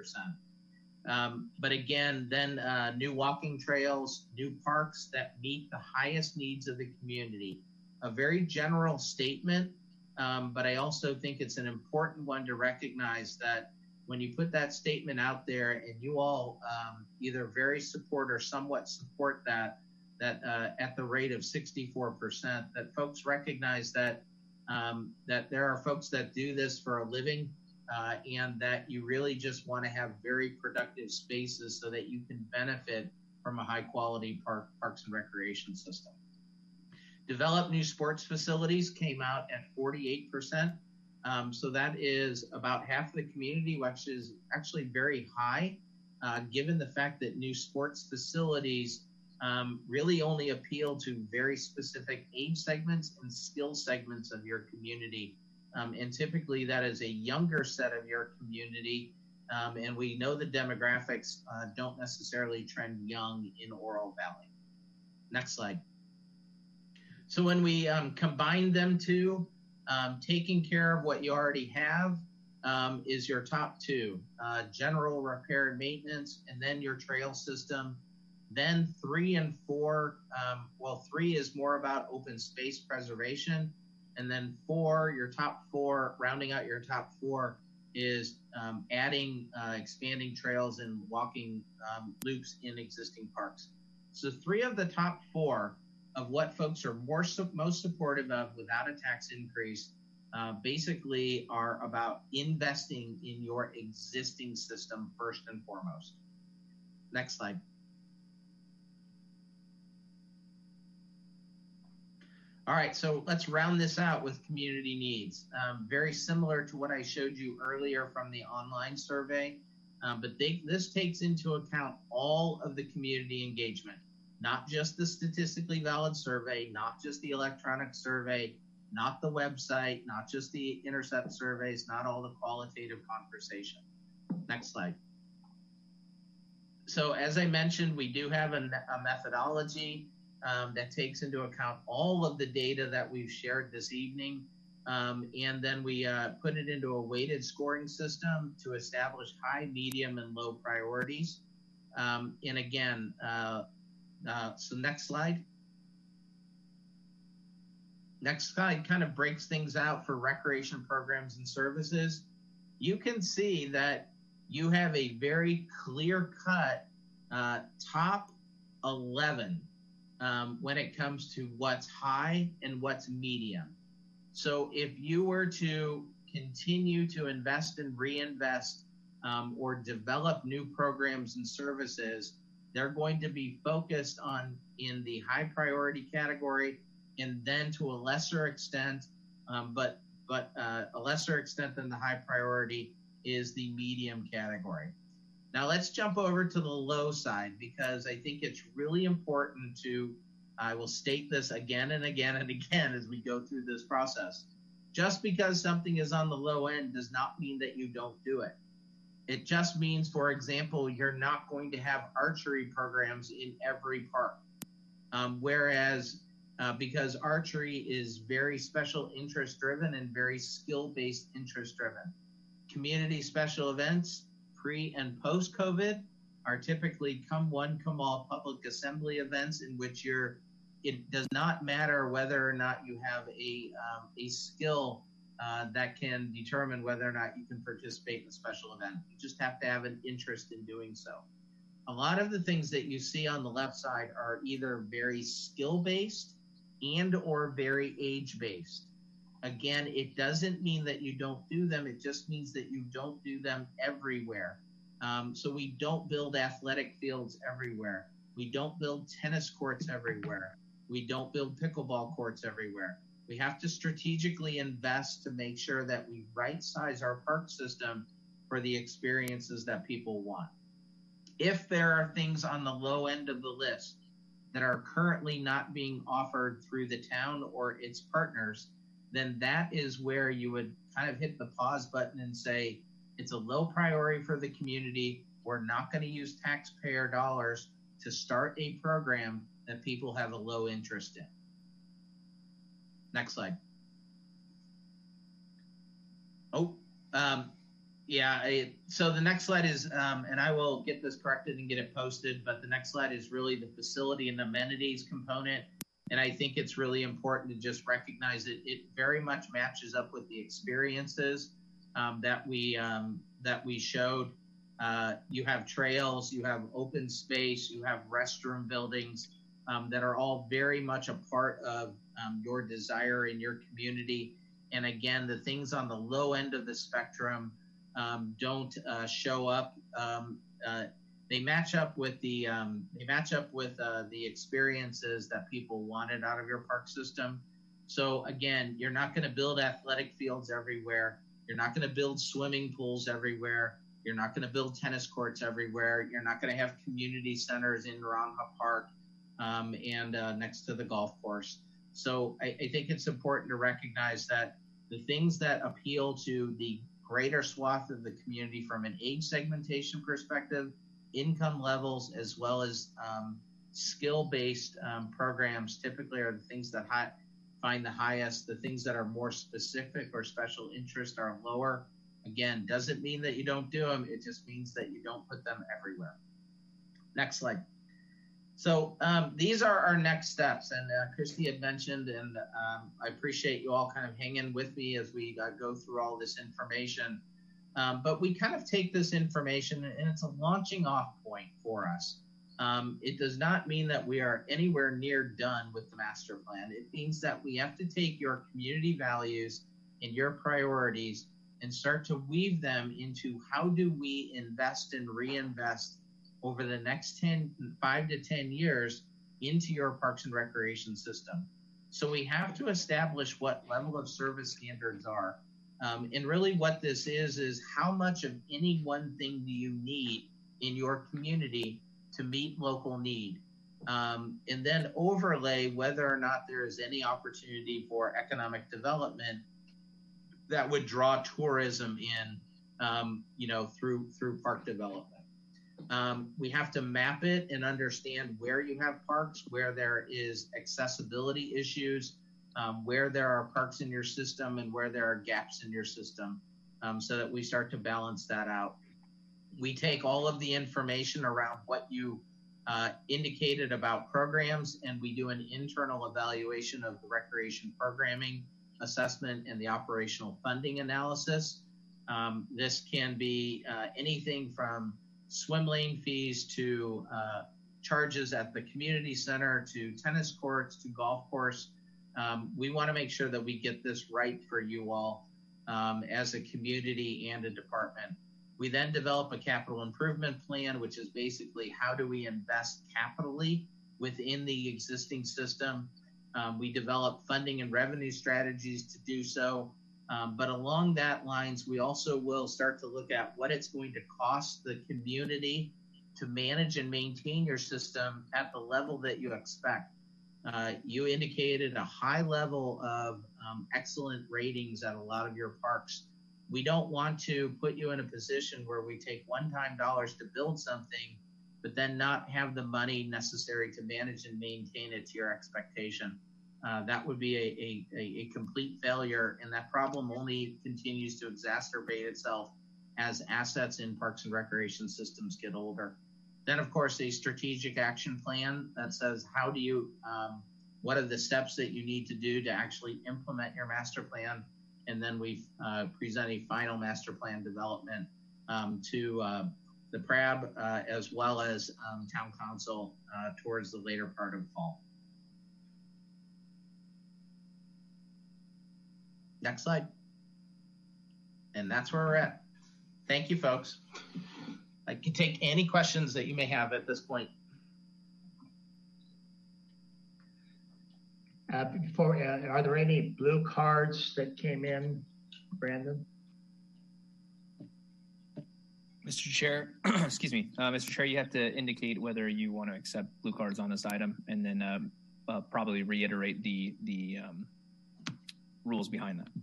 But again, then new walking trails, new parks that meet the highest needs of the community. A very general statement, but I also think it's an important one to recognize that when you put that statement out there and you all either very support or somewhat support that at the rate of 64%, that folks recognize that that there are folks that do this for a living, and that you really just want to have very productive spaces so that you can benefit from a high quality parks and recreation system. Develop new sports facilities came out at 48%. So that is about half the community, which is actually very high, given the fact that new sports facilities really only appeal to very specific age segments and skill segments of your community. And typically that is a younger set of your community. And we know the demographics don't necessarily trend young in Oro Valley. Next slide. So when we combine them two, taking care of what you already have is your top two, general repair and maintenance, and then your trail system. Then 3 and 4, 3 is more about open space preservation. And then 4, your top 4, rounding out your top 4 is adding, expanding trails and walking loops in existing parks. So 3 of the top 4 of what folks are most supportive of without a tax increase basically are about investing in your existing system first and foremost. Next slide. All right, so let's round this out with community needs. Very similar to what I showed you earlier from the online survey, but this takes into account all of the community engagement, not just the statistically valid survey, not just the electronic survey, not the website, not just the intercept surveys, not all the qualitative conversation. Next slide. So as I mentioned, we do have a methodology that takes into account all of the data that we've shared this evening. And then we put it into a weighted scoring system to establish high, medium, and low priorities. And again, so next slide. Next slide kind of breaks things out for recreation programs and services. You can see that you have a very clear-cut top 11 when it comes to what's high and what's medium. So if you were to continue to invest and reinvest or develop new programs and services, they're going to be focused on in the high priority category, and then to a lesser extent, but a lesser extent than the high priority is the medium category. Now let's jump over to the low side, because I think it's really important to, I will state this again and again and again as we go through this process. Just because something is on the low end does not mean that you don't do it. It just means, for example, you're not going to have archery programs in every park. Whereas because archery is very special interest driven and very skill-based interest driven. Community special events, pre and post COVID, are typically come one, come all public assembly events in which it does not matter whether or not you have a skill that can determine whether or not you can participate in a special event. You just have to have an interest in doing so. A lot of the things that you see on the left side are either very skill-based and or very age-based. Again, it doesn't mean that you don't do them. It just means that you don't do them everywhere. So we don't build athletic fields everywhere. We don't build tennis courts everywhere. We don't build pickleball courts everywhere. We have to strategically invest to make sure that we right-size our park system for the experiences that people want. If there are things on the low end of the list that are currently not being offered through the town or its partners, then that is where you would kind of hit the pause button and say, it's a low priority for the community. We're not going to use taxpayer dollars to start a program that people have a low interest in. Next slide. So the next slide is, and I will get this corrected and get it posted, but the next slide is really the facility and amenities component. And I think it's really important to just recognize that it very much matches up with the experiences that we showed. You have trails, you have open space, you have restroom buildings that are all very much a part of your desire in your community. And again, the things on the low end of the spectrum don't show up. They match up with the experiences that people wanted out of your park system. So again, you're not going to build athletic fields everywhere. You're not going to build swimming pools everywhere. You're not going to build tennis courts everywhere. You're not going to have community centers in Naranja Park and next to the golf course. So I think it's important to recognize that the things that appeal to the greater swath of the community from an age segmentation perspective, income levels, as well as skill-based programs typically are the things that find the highest. The things that are more specific or special interest are lower. Again, doesn't mean that you don't do them. It just means that you don't put them everywhere. Next slide. So these are our next steps, and Christy had mentioned, and I appreciate you all kind of hanging with me as we go through all this information. But we kind of take this information, and it's a launching off point for us. It does not mean that we are anywhere near done with the master plan. It means that we have to take your community values and your priorities and start to weave them into how do we invest and reinvest over the next 5 to 10 years into your parks and recreation system. So we have to establish what level of service standards are. And really what this is how much of any one thing do you need in your community to meet local need? And then overlay whether or not there is any opportunity for economic development that would draw tourism in, through park development. We have to map it and understand where you have parks, where there is accessibility issues, where there are parks in your system and where there are gaps in your system, so that we start to balance that out. We take all of the information around what you indicated about programs, and we do an internal evaluation of the recreation programming assessment and the operational funding analysis. This can be anything from swim lane fees to charges at the community center to tennis courts to golf course. We want to make sure that we get this right for you all as a community and a department. We then develop a capital improvement plan, which is basically how do we invest capitally within the existing system. We develop funding and revenue strategies to do so. But along that lines, we also will start to look at what it's going to cost the community to manage and maintain your system at the level that you expect. You indicated a high level of excellent ratings at a lot of your parks. We don't want to put you in a position where we take one-time dollars to build something, but then not have the money necessary to manage and maintain it to your expectation. That would be a complete failure, and that problem only continues to exacerbate itself as assets in parks and recreation systems get older. Then, of course, a strategic action plan that says how do you, what are the steps that you need to do to actually implement your master plan, and then we present a final master plan development to the PRAB as well as Town Council towards the later part of fall. Next slide. And that's where we're at. Thank you, folks. I can take any questions that you may have at this point. Are there any blue cards that came in, Brandon? Mr. Chair, excuse me, Mr. Chair, you have to indicate whether you want to accept blue cards on this item, and then probably reiterate the rules behind that.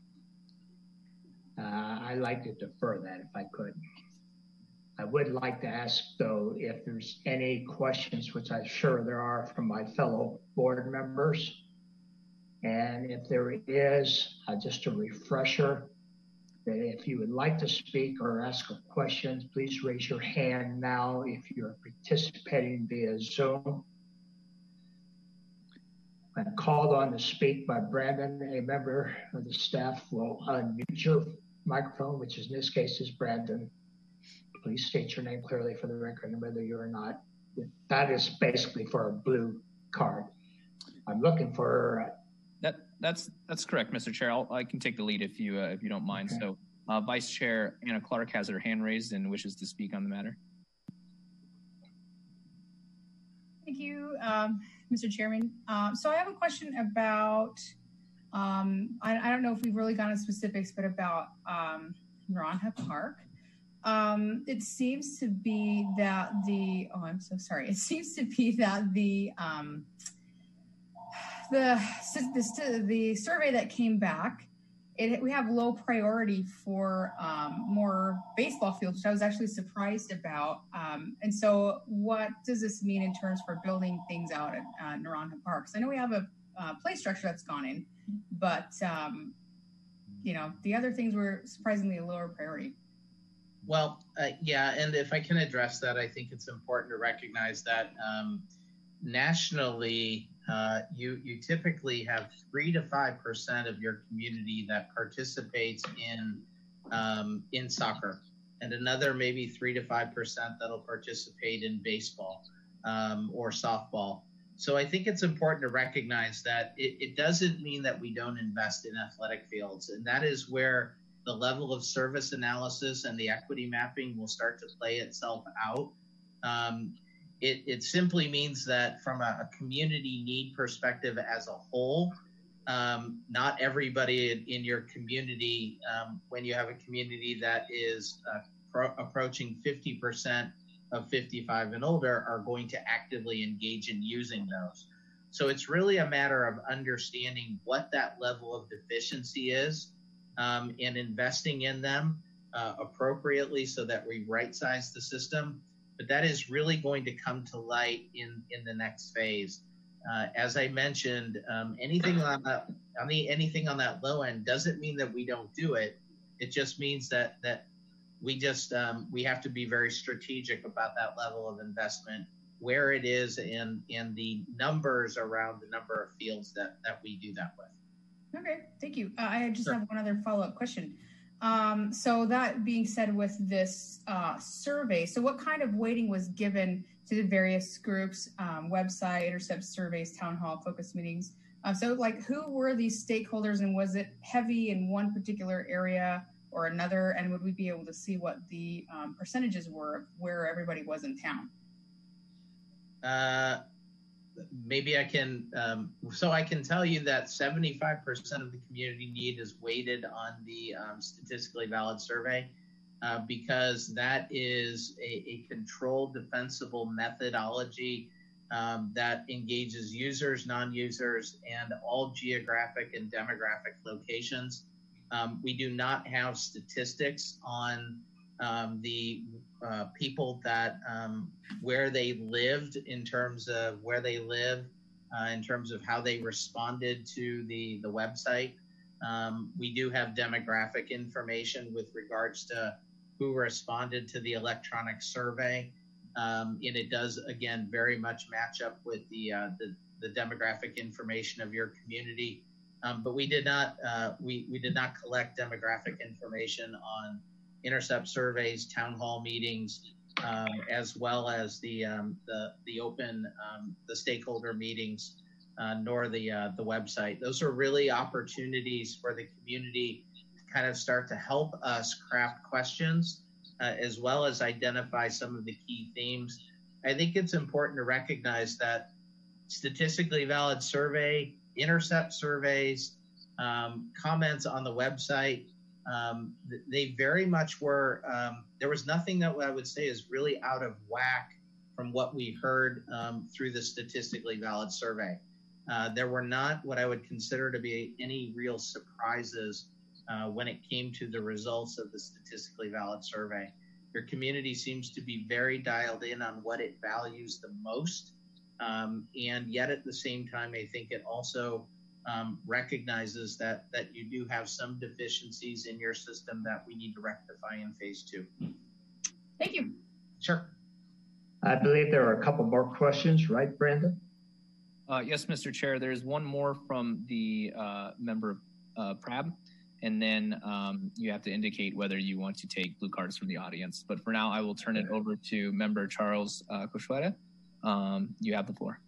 I'd like to defer that if I could. I would like to ask, though, if there's any questions, which I'm sure there are from my fellow board members. And if there is, just a refresher, that if you would like to speak or ask a question, please raise your hand now if you're participating via Zoom. When called on to speak by Brandon, a member of the staff will unmute your microphone, which in this case is Brandon. Please state your name clearly for the record and whether you are not. That is basically for a blue card. I'm looking for. That's correct, Mr. Chair. I can take the lead if you don't mind. Okay. So Vice Chair Anna Clark has her hand raised and wishes to speak on the matter. Thank you, Mr. Chairman. So I have a question about, I don't know if we've really gone into specifics, but about Naranja Park. It seems to be that the, oh, I'm so sorry. It seems to be that the survey that came back, we have low priority for more baseball fields, which I was actually surprised about. And so what does this mean in terms for building things out at Naranja Park? So I know we have a play structure that's gone in, but the other things were surprisingly a lower priority. Well, yeah, and if I can address that, I think it's important to recognize that nationally, you typically have 3 to 5% of your community that participates in soccer, and another maybe 3 to 5% that'll participate in baseball or softball. So I think it's important to recognize that it doesn't mean that we don't invest in athletic fields, and that is where the level of service analysis and the equity mapping will start to play itself out. It simply means that from a community need perspective as a whole, not everybody in your community, when you have a community that is approaching 50% of 55 and older, are going to actively engage in using those. So it's really a matter of understanding what that level of deficiency is and investing in them appropriately so that we right-size the system. But that is really going to come to light in the next phase. As I mentioned, anything on that low end doesn't mean that we don't do it. It just means that we have to be very strategic about that level of investment, where it is in the numbers around the number of fields that we do that with. Okay, thank you. I just have one other follow-up question. So that being said, with this survey, so what kind of weighting was given to the various groups, website, intercept surveys, town hall, focus meetings? So like, who were these stakeholders, and was it heavy in one particular area or another? And would we be able to see what the percentages were of where everybody was in town? Maybe I can, so I can tell you that 75% of the community need is weighted on the statistically valid survey because that is a controlled, defensible methodology that engages users, non-users, and all geographic and demographic locations. We do not have statistics on the people that where they lived in terms of where they live, in terms of how they responded to the website. We do have demographic information with regards to who responded to the electronic survey, and it does again very much match up with the demographic information of your community. But we did not we did not collect demographic information on intercept surveys, town hall meetings, as well as the open the stakeholder meetings, nor the website. Those are really opportunities for the community to kind of start to help us craft questions, as well as identify some of the key themes. I think it's important to recognize that statistically valid survey, intercept surveys, comments on the website, they very much were, there was nothing that I would say is really out of whack from what we heard through the statistically valid survey. There were not what I would consider to be any real surprises when it came to the results of the statistically valid survey. Your community seems to be very dialed in on what it values the most. And yet at the same time, I think it also recognizes that you do have some deficiencies in your system that we need to rectify in phase 2. Thank you. Sure. I believe there are a couple more questions, right, Brandon? Yes, Mr. Chair. There's one more from the member Prab, and then you have to indicate whether you want to take blue cards from the audience. But for now, I will turn it over to member Charles Cochueta. You have the floor.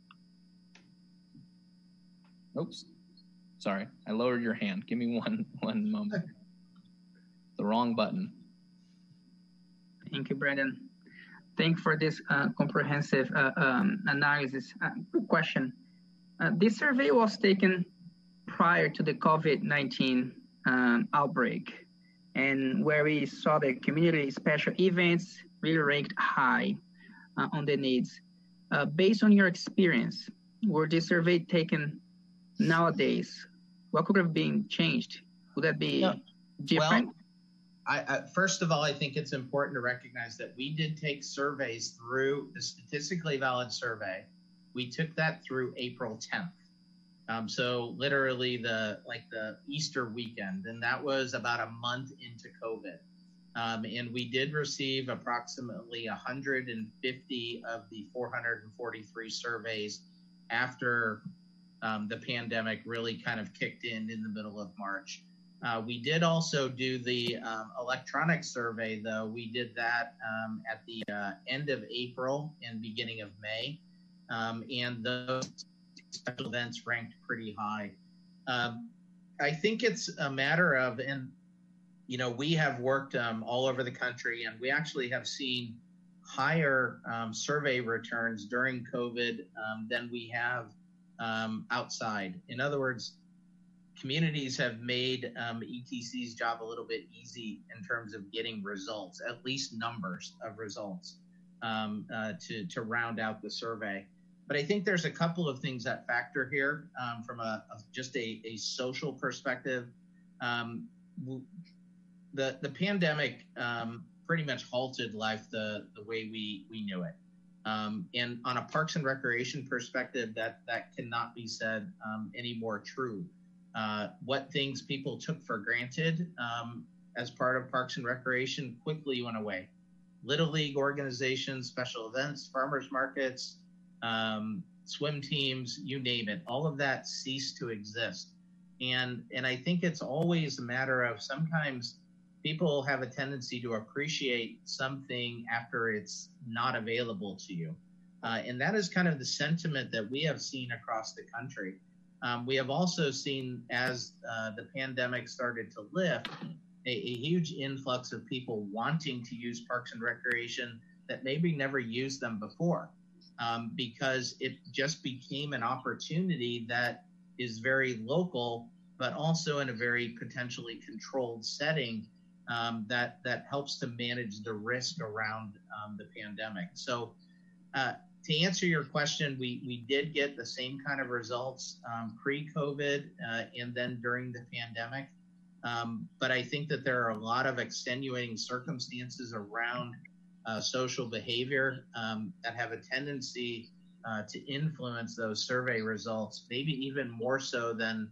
Oops, sorry, I lowered your hand. Give me one moment. The wrong button. Thank you, Brandon. Thank you for this comprehensive analysis. Good question. This survey was taken prior to the COVID-19 outbreak, and where we saw the community special events really ranked high on the needs. Based on your experience, were this survey taken nowadays? What could have been changed? Would that be different? Well, first of all, I think it's important to recognize that we did take surveys through the statistically valid survey. We took that through April 10th. So literally the Easter weekend, and that was about a month into COVID. And we did receive approximately 150 of the 443 surveys after the pandemic really kind of kicked in the middle of March. We did also do the electronic survey, though. We did that at the end of April and beginning of May. And those special events ranked pretty high. I think it's a matter of, and we have worked all over the country, and we actually have seen higher survey returns during COVID than we have outside. In other words, communities have made ETC's job a little bit easy in terms of getting results, at least numbers of results to round out the survey. But I think there's a couple of things that factor here from just a social perspective. The pandemic pretty much halted life the way we knew it. And on a Parks and Recreation perspective, that cannot be said any more true. What things people took for granted as part of Parks and Recreation quickly went away. Little League organizations, special events, farmers markets, swim teams, you name it, all of that ceased to exist. And I think it's always a matter of sometimes people have a tendency to appreciate something after it's not available to you. And that is kind of the sentiment that we have seen across the country. We have also seen, as the pandemic started to lift, a huge influx of people wanting to use Parks and Recreation that maybe never used them before, because it just became an opportunity that is very local, but also in a very potentially controlled setting that helps to manage the risk around the pandemic. So to answer your question, we did get the same kind of results pre-COVID and then during the pandemic. But I think that there are a lot of extenuating circumstances around social behavior that have a tendency to influence those survey results, maybe even more so than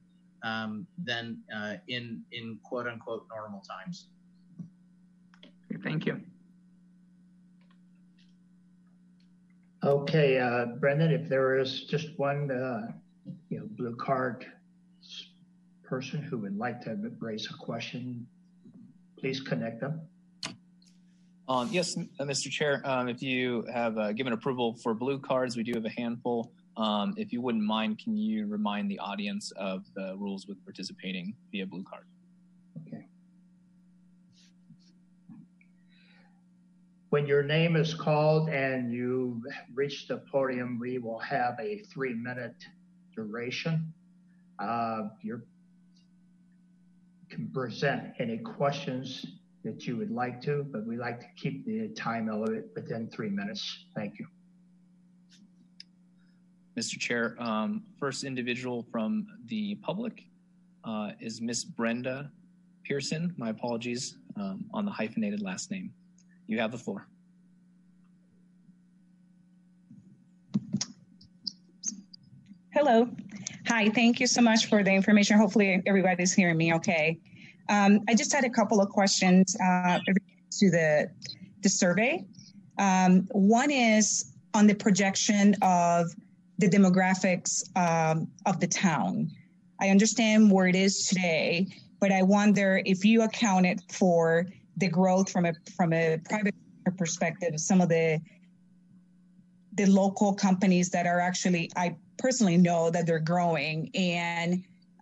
in quote unquote normal times. Thank you. Okay, Brendan, if there is just one blue card person who would like to raise a question, please connect them. Yes, Mr. Chair, if you have given approval for blue cards, we do have a handful. If you wouldn't mind, can you remind the audience of the rules with participating via blue card? Okay. When your name is called and you reach the podium, we will have a 3-minute duration. You can present any questions that you would like to, but we like to keep the time element within 3 minutes. Thank you. Mr. Chair, first individual from the public is Miss Brenda Pearson. My apologies on the hyphenated last name. You have the floor. Hello. Hi, thank you so much for the information. Hopefully everybody's hearing me okay. I just had a couple of questions to the survey. One is on the projection of the demographics of the town. I understand where it is today, but I wonder if you accounted for the growth from a private perspective, some of the local companies that are actually, I personally know that they're growing, and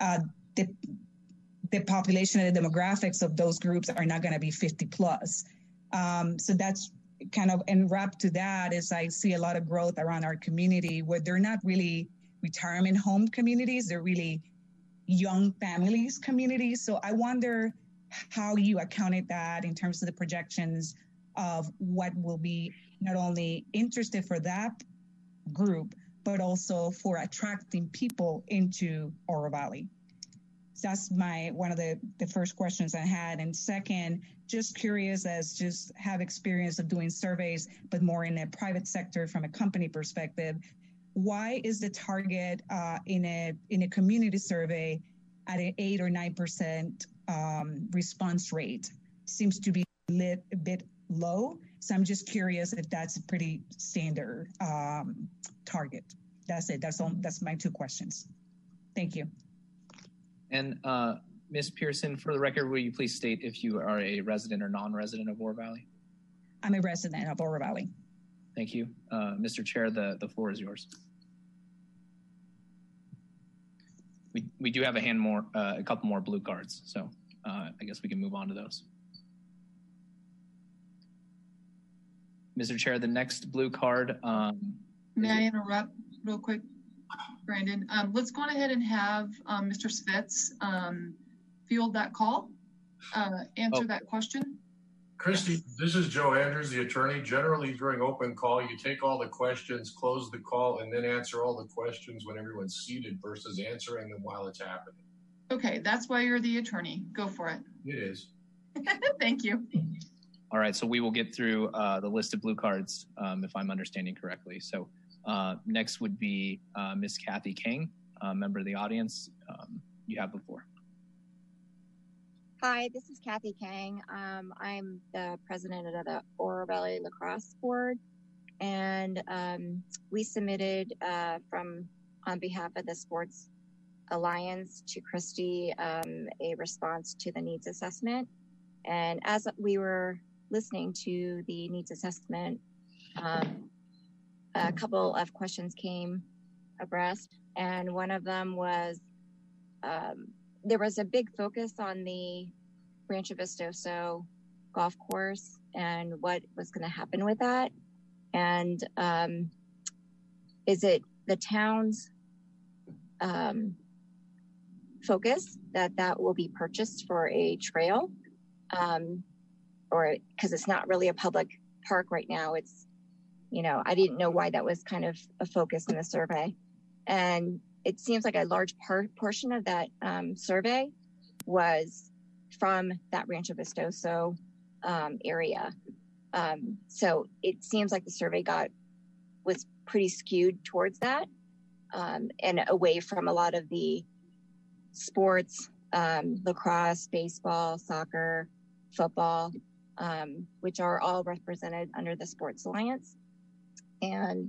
the population and the demographics of those groups are not going to be 50 plus. So that's kind of, and wrapped to that is I see a lot of growth around our community where they're not really retirement home communities, they're really young families communities. So I wonder how you accounted that in terms of the projections of what will be not only interested for that group, but also for attracting people into Oro Valley. So that's one of the first questions I had. And second, just curious, as just have experience of doing surveys, but more in a private sector from a company perspective, why is the target in a community survey at an 8 or 9% response rate? Seems to be a bit low. So I'm just curious if that's a pretty standard target. That's it. That's my 2 questions. Thank you. And Ms. Pearson, for the record, will you please state if you are a resident or non-resident of Oro Valley? I'm a resident of Oro Valley. Thank you. Mr. Chair, the floor is yours. We do have a couple more blue cards, so I guess we can move on to those. Mr. Chair, the next blue card. May I interrupt real quick, Brandon? Let's go ahead and have Mr. Svets field that call, answer that question. Christy, this is Joe Andrews, the attorney. Generally, during open call, you take all the questions, close the call, and then answer all the questions when everyone's seated versus answering them while it's happening. Okay, that's why you're the attorney. Go for it. It is. Thank you. All right, so we will get through the list of blue cards, if I'm understanding correctly. So next would be Ms. Kathy Kang, member of the audience. You have the floor. Hi, this is Kathy Kang. I'm the president of the Oro Valley Lacrosse Board, and we submitted on behalf of the Sports Alliance to Christy a response to the needs assessment. And as we were listening to the needs assessment, a couple of questions came abreast, and one of them was there was a big focus on the Rancho Vistoso golf course and what was going to happen with that. And is it the town's focus that will be purchased for a trail? Or because it's not really a public park right now. It's, I didn't know why that was kind of a focus in the survey. And it seems like a large portion of that survey was from that Rancho Vistoso area. So it seems like the survey was pretty skewed towards that and away from a lot of the sports, lacrosse, baseball, soccer, football, which are all represented under the Sports Alliance. And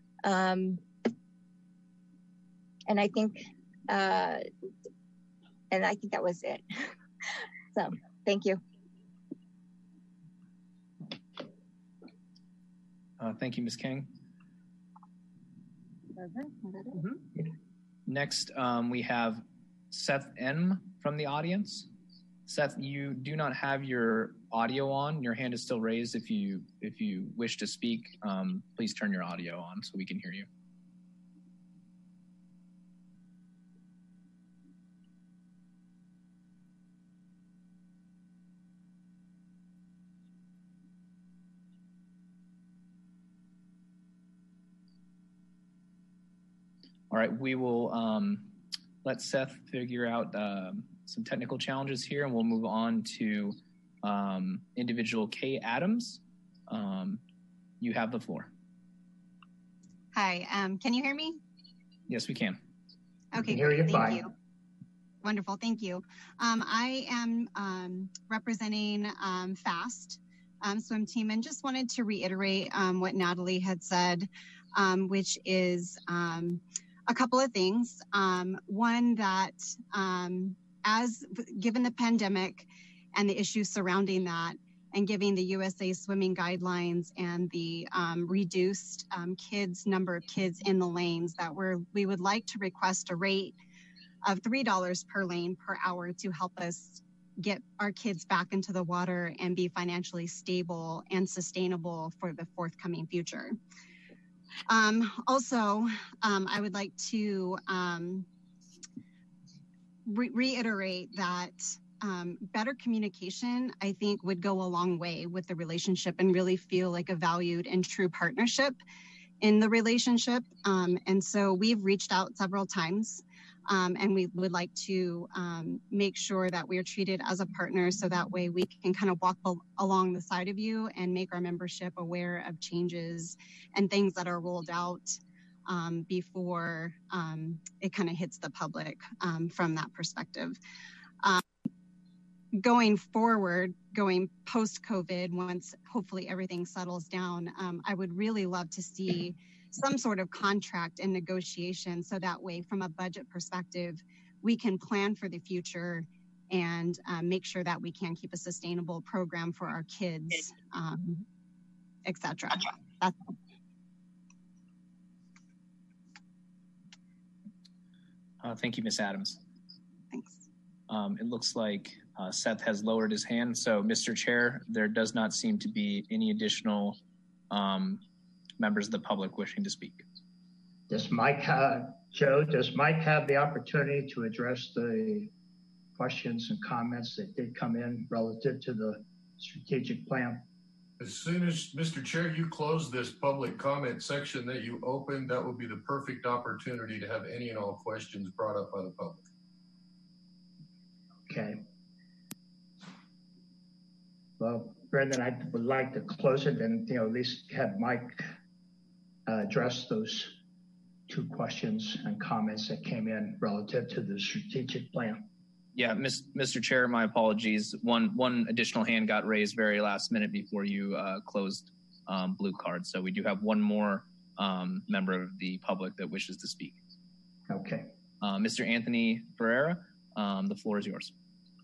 I think that was it. So thank you. Thank you, Ms. Kang. Next, we have Seth M. from the audience. Seth, you do not have your audio on. Your hand is still raised. If you wish to speak, please turn your audio on so we can hear you. All right, we will let Seth figure out some technical challenges here, and we'll move on to individual Kay Adams. You have the floor. Hi, can you hear me? Yes, we can. Okay, great. Thank you. Wonderful, thank you. I am representing FAST swim team, and just wanted to reiterate what Natalie had said, which is a couple of things. One, that given the pandemic and the issues surrounding that, and giving the USA Swimming guidelines and the reduced number of kids in the lanes, that we would like to request a rate of $3 per lane per hour to help us get our kids back into the water and be financially stable and sustainable for the forthcoming future. Also, I would like to reiterate that better communication, I think, would go a long way with the relationship and really feel like a valued and true partnership in the relationship. And so we've reached out several times, and we would like to make sure that we're treated as a partner, so that way we can kind of walk along the side of you and make our membership aware of changes and things that are rolled out before it kind of hits the public from that perspective. Going forward, going post-COVID, once hopefully everything settles down, I would really love to see some sort of contract and negotiation, so that way from a budget perspective, we can plan for the future and make sure that we can keep a sustainable program for our kids, et cetera. That's all. Thank you, Ms. Adams. Thanks. It looks like Seth has lowered his hand. So, Mr. Chair, there does not seem to be any additional members of the public wishing to speak. Does Mike have, Joe, does Mike have the opportunity to address the questions and comments that did come in relative to the strategic plan? As soon as, Mr. Chair, you close this public comment section that you opened, that will be the perfect opportunity to have any and all questions brought up by the public. Okay. Well, Brendan, I would like to close it and, at least have Mike address those two questions and comments that came in relative to the strategic plan. Yeah, Mr. Chair, my apologies. One additional hand got raised very last minute before you closed blue card. So we do have one more member of the public that wishes to speak. Okay. Mr. Anthony Ferreira, the floor is yours.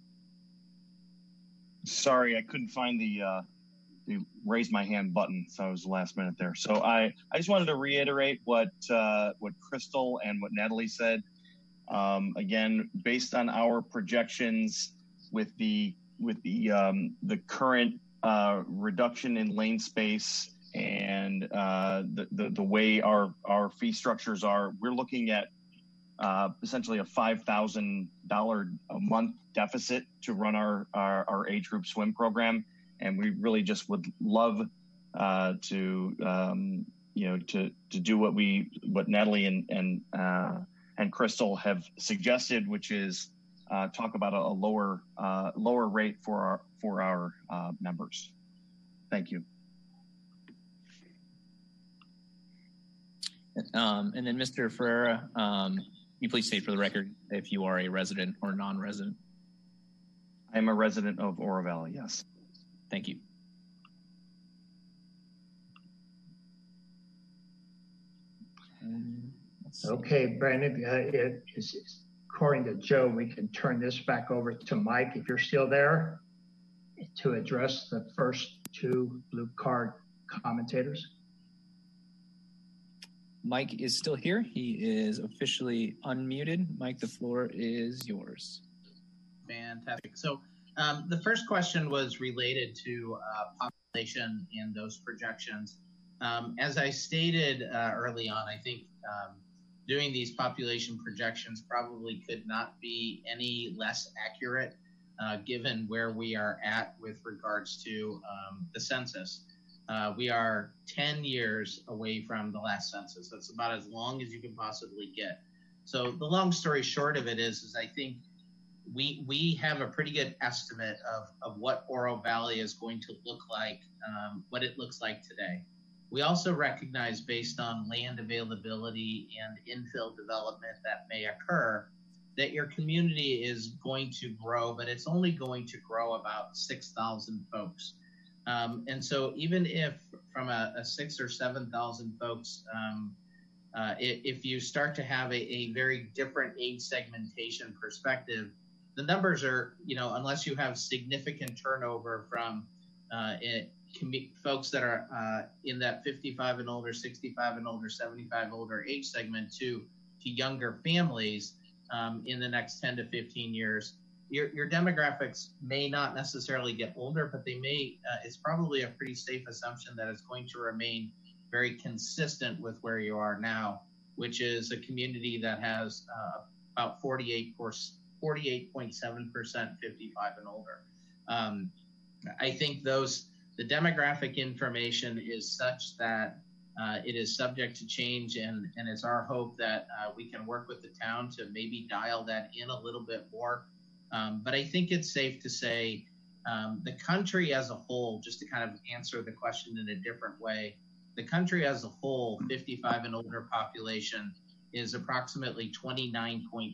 Sorry, I couldn't find the raise my hand button, so I was last minute there. So I just wanted to reiterate what Crystal and what Natalie said. Again, based on our projections with the current reduction in lane space and the way our fee structures are, we're looking at essentially a $5,000 a month deficit to run our age group swim program, and we really just would love to do what Natalie and Crystal have suggested, which is talk about a lower rate for our members. Thank you. And then Mr. Ferreira, you please state for the record if you are a resident or non-resident. I am a resident of Oro Valley, yes. Thank you. Okay, Brandon, according to Joe, we can turn this back over to Mike, if you're still there, to address the first two blue card commentators. Mike is still here. He is officially unmuted. Mike, the floor is yours. Fantastic. So the first question was related to population and those projections. As I stated early on, I think doing these population projections probably could not be any less accurate given where we are at with regards to the census. We are 10 years away from the last census. That's about as long as you can possibly get. So the long story short of it is I think we have a pretty good estimate of what Oro Valley is going to look like, what it looks like today. We also recognize, based on land availability and infill development that may occur, that your community is going to grow, but it's only going to grow about 6,000 folks. And so even if from a 6,000 or 7,000 folks, if you start to have a very different age segmentation perspective, the numbers are, unless you have significant turnover from folks that are in that 55 and older, 65 and older, 75 older age segment to younger families in the next 10 to 15 years, your demographics may not necessarily get older, but they may, it's probably a pretty safe assumption that it's going to remain very consistent with where you are now, which is a community that has about 48.7% 55 and older. I think the demographic information is such that it is subject to change, and it's our hope that we can work with the town to maybe dial that in a little bit more. But I think it's safe to say the country as a whole, just to kind of answer the question in a different way, the The country as a whole, 55 and older population is approximately 29.5%.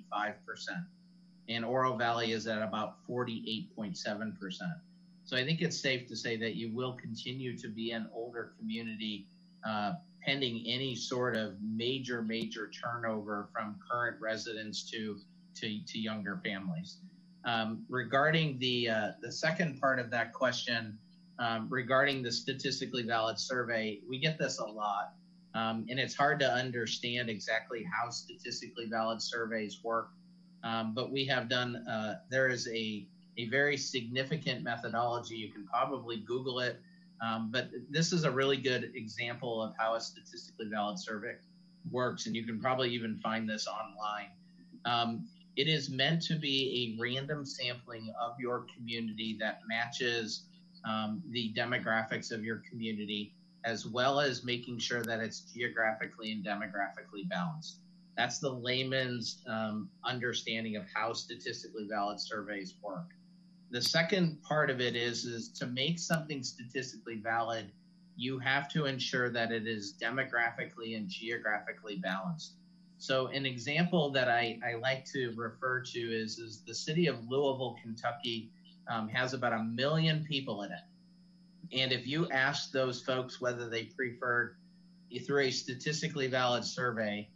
And Oro Valley is at about 48.7%. So I think it's safe to say that you will continue to be an older community pending any sort of major turnover from current residents to younger families. Regarding the second part of that question, regarding the statistically valid survey, we get this a lot, and it's hard to understand exactly how statistically valid surveys work. But we have done, there is a very significant methodology. You can probably Google it, but this is a really good example of how a statistically valid survey works, and you can probably even find this online. It is meant to be a random sampling of your community that matches the demographics of your community, as well as making sure that it's geographically and demographically balanced. That's the layman's understanding of how statistically valid surveys work. The second part of it is to make something statistically valid, you have to ensure that it is demographically and geographically balanced. So an example that I like to refer to is the city of Louisville, Kentucky has about 1 million people in it. And if you ask those folks whether they preferred, through a statistically valid survey,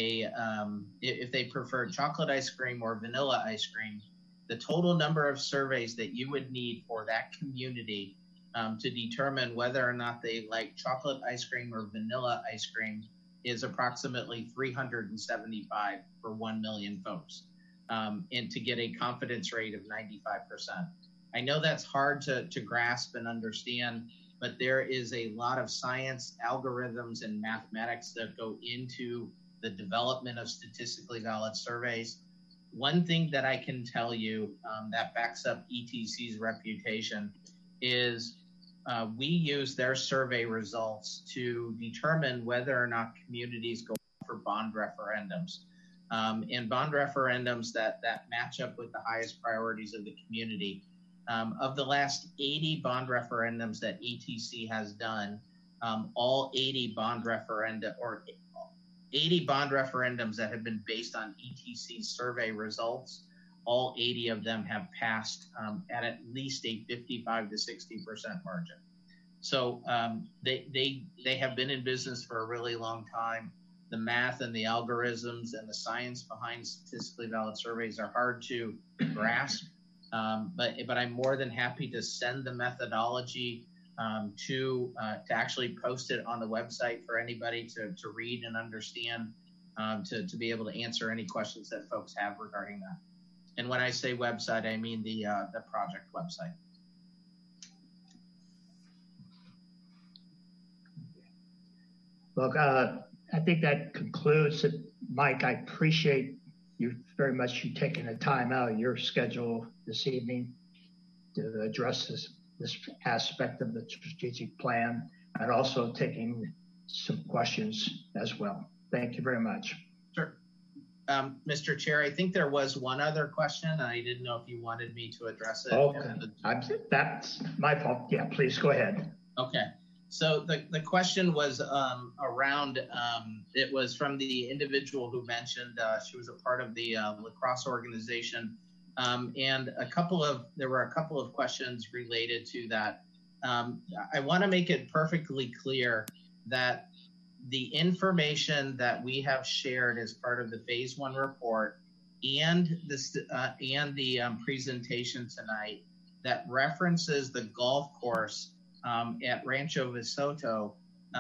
if they preferred chocolate ice cream or vanilla ice cream, the total number of surveys that you would need for that community to determine whether or not they like chocolate ice cream or vanilla ice cream is approximately 375 for 1 million folks, and to get a confidence rate of 95%. I know that's hard to grasp and understand, but there is a lot of science, algorithms, and mathematics that go into the development of statistically valid surveys. One thing that I can tell you that backs up ETC's reputation is we use their survey results to determine whether or not communities go for bond referendums. And bond referendums that match up with the highest priorities of the community. Of the last 80 bond referendums that ETC has done, all 80 bond referenda or 80 bond referendums that have been based on ETC survey results, all 80 of them have passed at least a 55 to 60% margin. So they have been in business for a really long time. The math and the algorithms and the science behind statistically valid surveys are hard to grasp, but I'm more than happy to send the methodology to actually post it on the website for anybody to read and understand, to be able to answer any questions that folks have regarding that. And when I say website, I mean the project website. Look, I think that concludes it. Mike, I appreciate you very much, you taking the time out of your schedule this evening to address this aspect of the strategic plan, and also taking some questions as well. Thank you very much. Sure. Mr. Chair, I think there was one other question, and I didn't know if you wanted me to address it. Okay, that's my fault. Yeah, please go ahead. Okay. So the question was around, it was from the individual who mentioned she was a part of the lacrosse organization. And there were a couple of questions related to that. I want to make it perfectly clear that the information that we have shared as part of the Phase 1 report and the presentation tonight that references the golf course at Rancho Visoto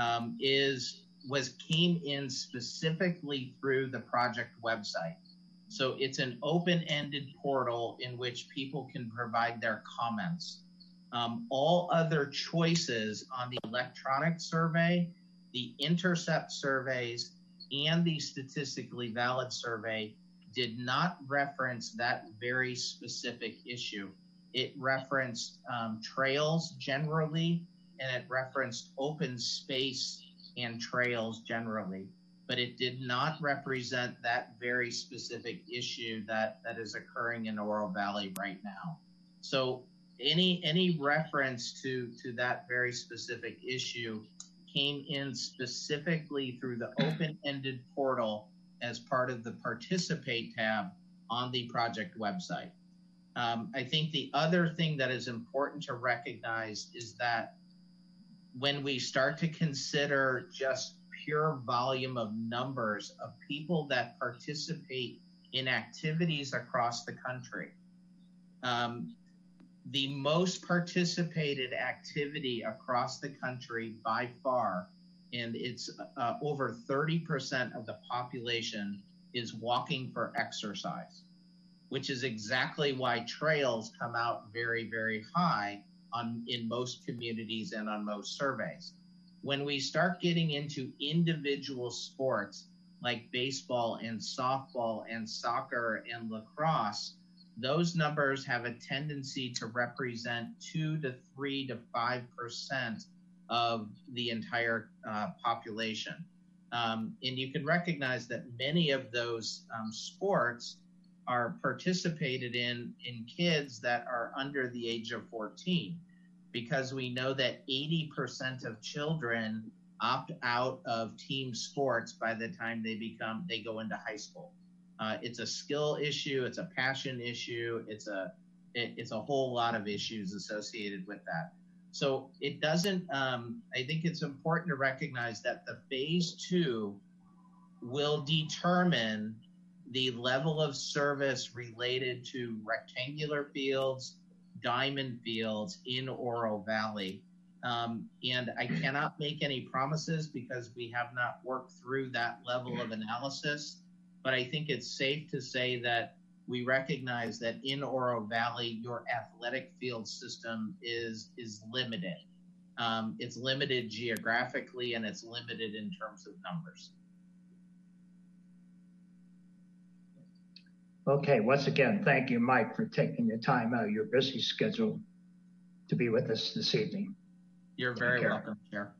came in specifically through the project website. So it's an open-ended portal in which people can provide their comments. All other choices on the electronic survey, the intercept surveys, and the statistically valid survey did not reference that very specific issue. It referenced trails generally, and it referenced open space and trails generally, but it did not represent that very specific issue that is occurring in Oro Valley right now. So any reference to that very specific issue came in specifically through the open-ended portal as part of the Participate tab on the project website. I think the other thing that is important to recognize is that when we start to consider just pure volume of numbers of people that participate in activities across the country, the most participated activity across the country by far, and it's over 30% of the population, is walking for exercise, which is exactly why trails come out very, very high in most communities and on most surveys. When we start getting into individual sports like baseball and softball and soccer and lacrosse, those numbers have a tendency to represent 2 to 3 to 5% of the entire population. And you can recognize that many of those sports are participated in kids that are under the age of 14, because we know that 80% of children opt out of team sports by the time they go into high school. It's a skill issue, it's a passion issue, it's a whole lot of issues associated with that. So it doesn't, I think it's important to recognize that the phase 2 will determine the level of service related to rectangular fields, diamond fields in Oro Valley. And I cannot make any promises because we have not worked through that level of analysis, but I think it's safe to say that we recognize that in Oro Valley, your athletic field system is limited. It's limited geographically and it's limited in terms of numbers. Okay, once again, thank you, Mike, for taking the time out of your busy schedule to be with us this evening. You're very welcome, Chair.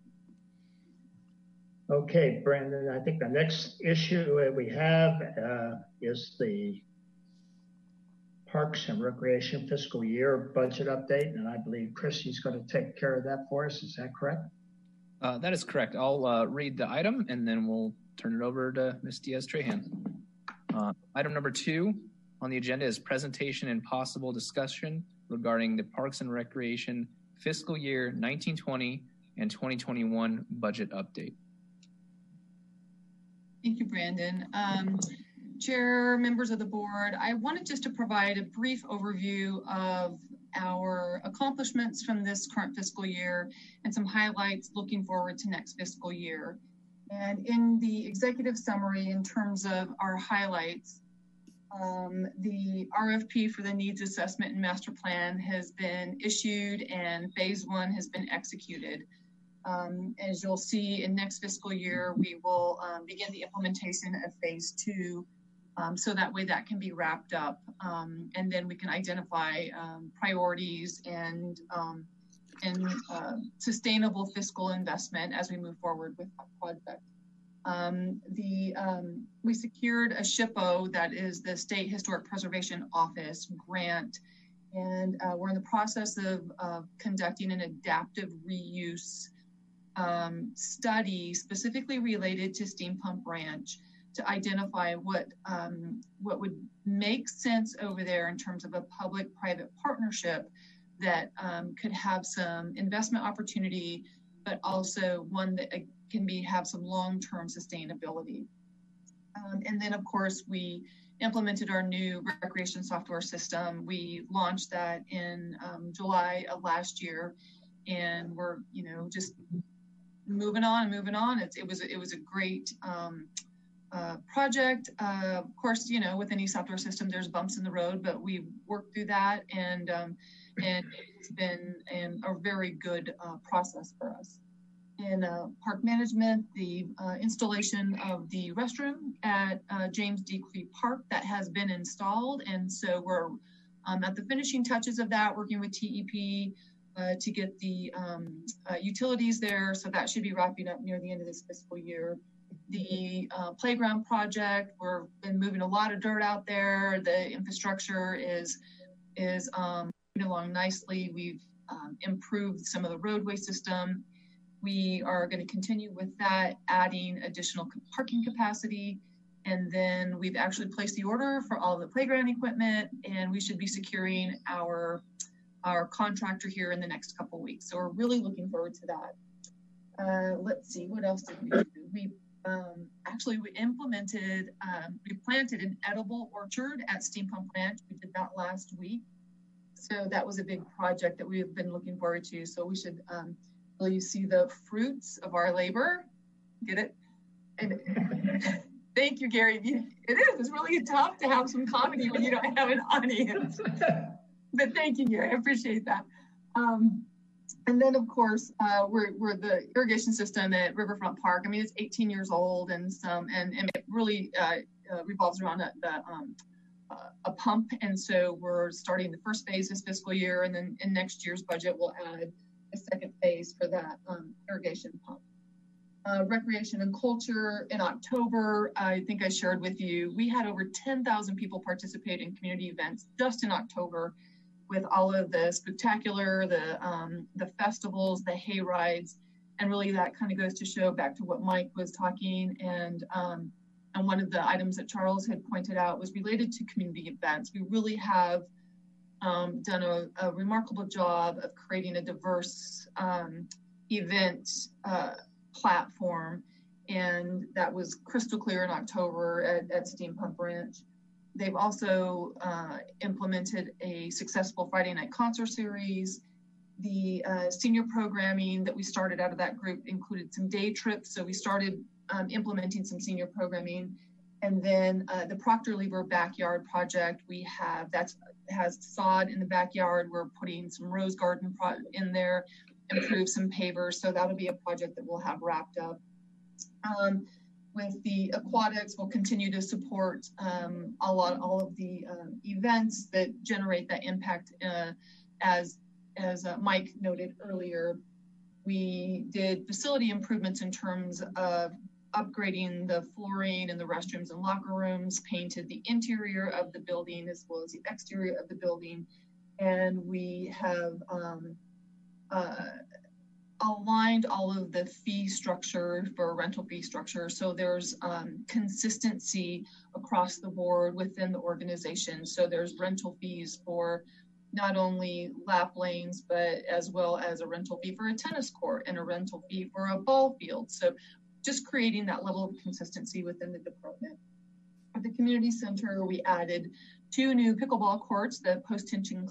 Okay, Brandon, I think the next issue that we have is the Parks and Recreation fiscal year budget update, and I believe Christy's going to take care of that for us. Is that correct? That is correct. I'll read the item and then we'll turn it over to Ms. Diaz-Trahan. Item number 2 on the agenda is presentation and possible discussion regarding the Parks and Recreation fiscal year 1920 and 2021 budget update. Thank you, Brandon. Chair, members of the board, I wanted just to provide a brief overview of our accomplishments from this current fiscal year and some highlights looking forward to next fiscal year. And in the executive summary, in terms of our highlights, the RFP for the needs assessment and master plan has been issued and phase 1 has been executed. As you'll see in next fiscal year, we will begin the implementation of phase 2, so that way that can be wrapped up, and then we can identify priorities and sustainable fiscal investment as we move forward with that project. We secured a SHPO, that is the State Historic Preservation Office grant, and we're in the process of conducting an adaptive reuse study specifically related to Steam Pump Ranch to identify what would make sense over there in terms of a public-private partnership that could have some investment opportunity, but also one that can have some long-term sustainability. And then, of course, we implemented our new recreation software system. We launched that in July of last year, and we're just moving on. It was a great project. Of course, with any software system, there's bumps in the road, but we worked through that, and it's been a very good process for us. In park management, the installation of the restroom at James D. Cree Park, that has been installed, and so we're at the finishing touches of that, working with TEP to get the utilities there, so that should be wrapping up near the end of this fiscal year. The playground project, we've been moving a lot of dirt out there. The infrastructure is moving along nicely. We've improved some of the roadway system. we are going to continue with that, adding additional parking capacity. And then we've actually placed the order for all of the playground equipment, and we should be securing our contractor here in the next couple of weeks. So we're really looking forward to that. Let's see, what else did we do? We implemented, we planted an edible orchard at Steam Pump Ranch. We did that last week. So that was a big project that we've been looking forward to. So we should really see the fruits of our labor. Get it? And thank you, Gary. It is. It's really tough to have some comedy when you don't have an audience. But thank you, Gary. I appreciate that. And then, of course, we're the irrigation system at Riverfront Park. I mean, it's 18 years old, and it really revolves around a pump. And so we're starting the first phase this fiscal year, and then in next year's budget, we'll add a second phase for that irrigation pump. Recreation and culture in October, I think I shared with you, we had over 10,000 people participate in community events just in October, with all of the spectacular, the festivals, the hay rides, and really that kind of goes to show back to what Mike was talking, and one of the items that Charles had pointed out was related to community events. We really have done a remarkable job of creating a diverse event platform, and that was crystal clear in October at Steam Pump Ranch. They've also implemented a successful Friday night concert series. The senior programming that we started out of that group included some day trips. So we started implementing some senior programming. And then the Proctor Lever Backyard Project, that has sod in the backyard. We're putting some rose garden in there, improve some pavers. So that'll be a project that we'll have wrapped up. With the aquatics, we'll continue to support all of the events that generate that impact. As Mike noted earlier, we did facility improvements in terms of upgrading the flooring in the restrooms and locker rooms, painted the interior of the building as well as the exterior of the building, and we have aligned all of the fee structure for rental fee structure. So there's consistency across the board within the organization. So there's rental fees for not only lap lanes, but as well as a rental fee for a tennis court and a rental fee for a ball field. So just creating that level of consistency within the department. At the community center, we added 2 new pickleball courts, the post-tension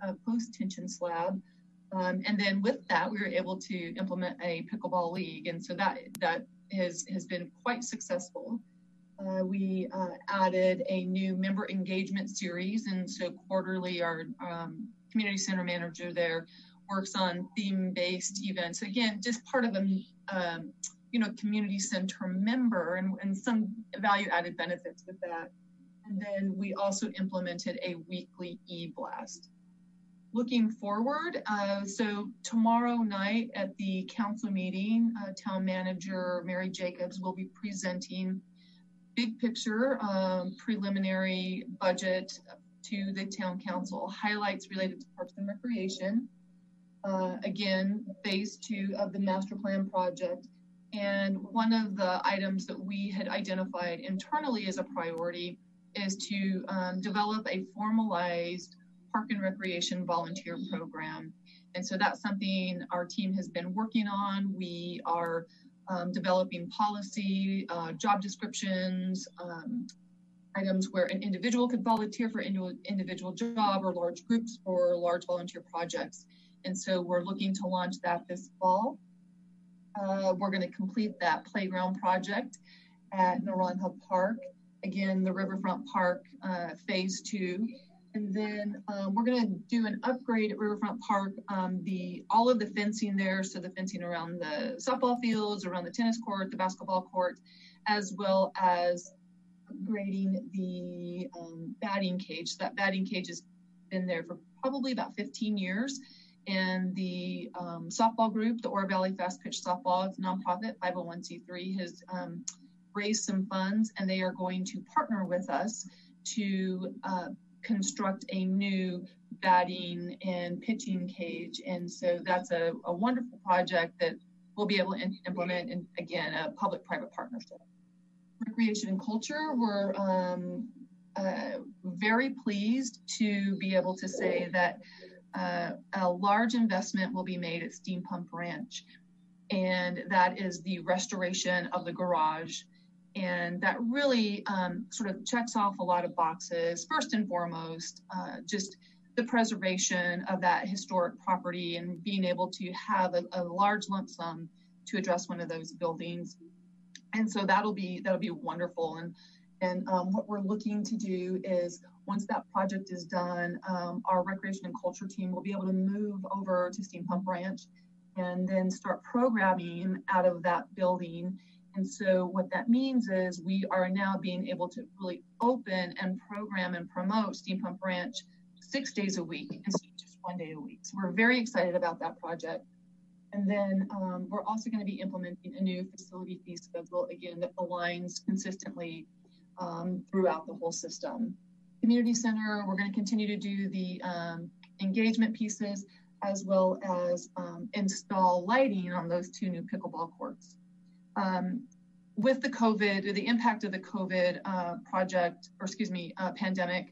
slab. And then with that, we were able to implement a pickleball league. And so that has been quite successful. We added a new member engagement series. And so quarterly, our community center manager there works on theme-based events. Again, just part of a community center member and some value-added benefits with that. And then we also implemented a weekly e-blast. Looking forward, so tomorrow night at the council meeting, town manager Mary Jacobs will be presenting big picture preliminary budget to the town council, highlights related to parks and recreation. Again, phase 2 of the master plan project. And one of the items that we had identified internally as a priority is to develop a formalized park and recreation volunteer program. And so that's something our team has been working on. We are developing policy, job descriptions, items where an individual could volunteer for individual job or large groups for large volunteer projects. And so we're looking to launch that this fall. We're going to complete that playground project at Naranja Park. Again, the Riverfront Park phase 2. And then we're going to do an upgrade at Riverfront Park, all of the fencing there, so the fencing around the softball fields, around the tennis court, the basketball court, as well as upgrading the batting cage. That batting cage has been there for probably about 15 years. And the softball group, the Oro Valley Fast Pitch Softball, it's a nonprofit, 501c3, has raised some funds, and they are going to partner with us to construct a new batting and pitching cage. And so that's a wonderful project that we'll be able to implement, and again, a public-private partnership. Recreation and culture, we're very pleased to be able to say that a large investment will be made at Steam Pump Ranch, and that is the restoration of the garage. And that really sort of checks off a lot of boxes. First and foremost, just the preservation of that historic property and being able to have a large lump sum to address one of those buildings. And so that'll be wonderful. And what we're looking to do is, once that project is done, our recreation and culture team will be able to move over to Steam Pump Ranch and then start programming out of that building. And so what that means is we are now being able to really open and program and promote Steam Pump Ranch 6 days a week instead of just 1 day a week. So we're very excited about that project. And then we're also going to be implementing a new facility fee schedule, again, that aligns consistently throughout the whole system. Community center, we're going to continue to do the engagement pieces, as well as install lighting on those 2 new pickleball courts. With the COVID, the impact of the COVID pandemic,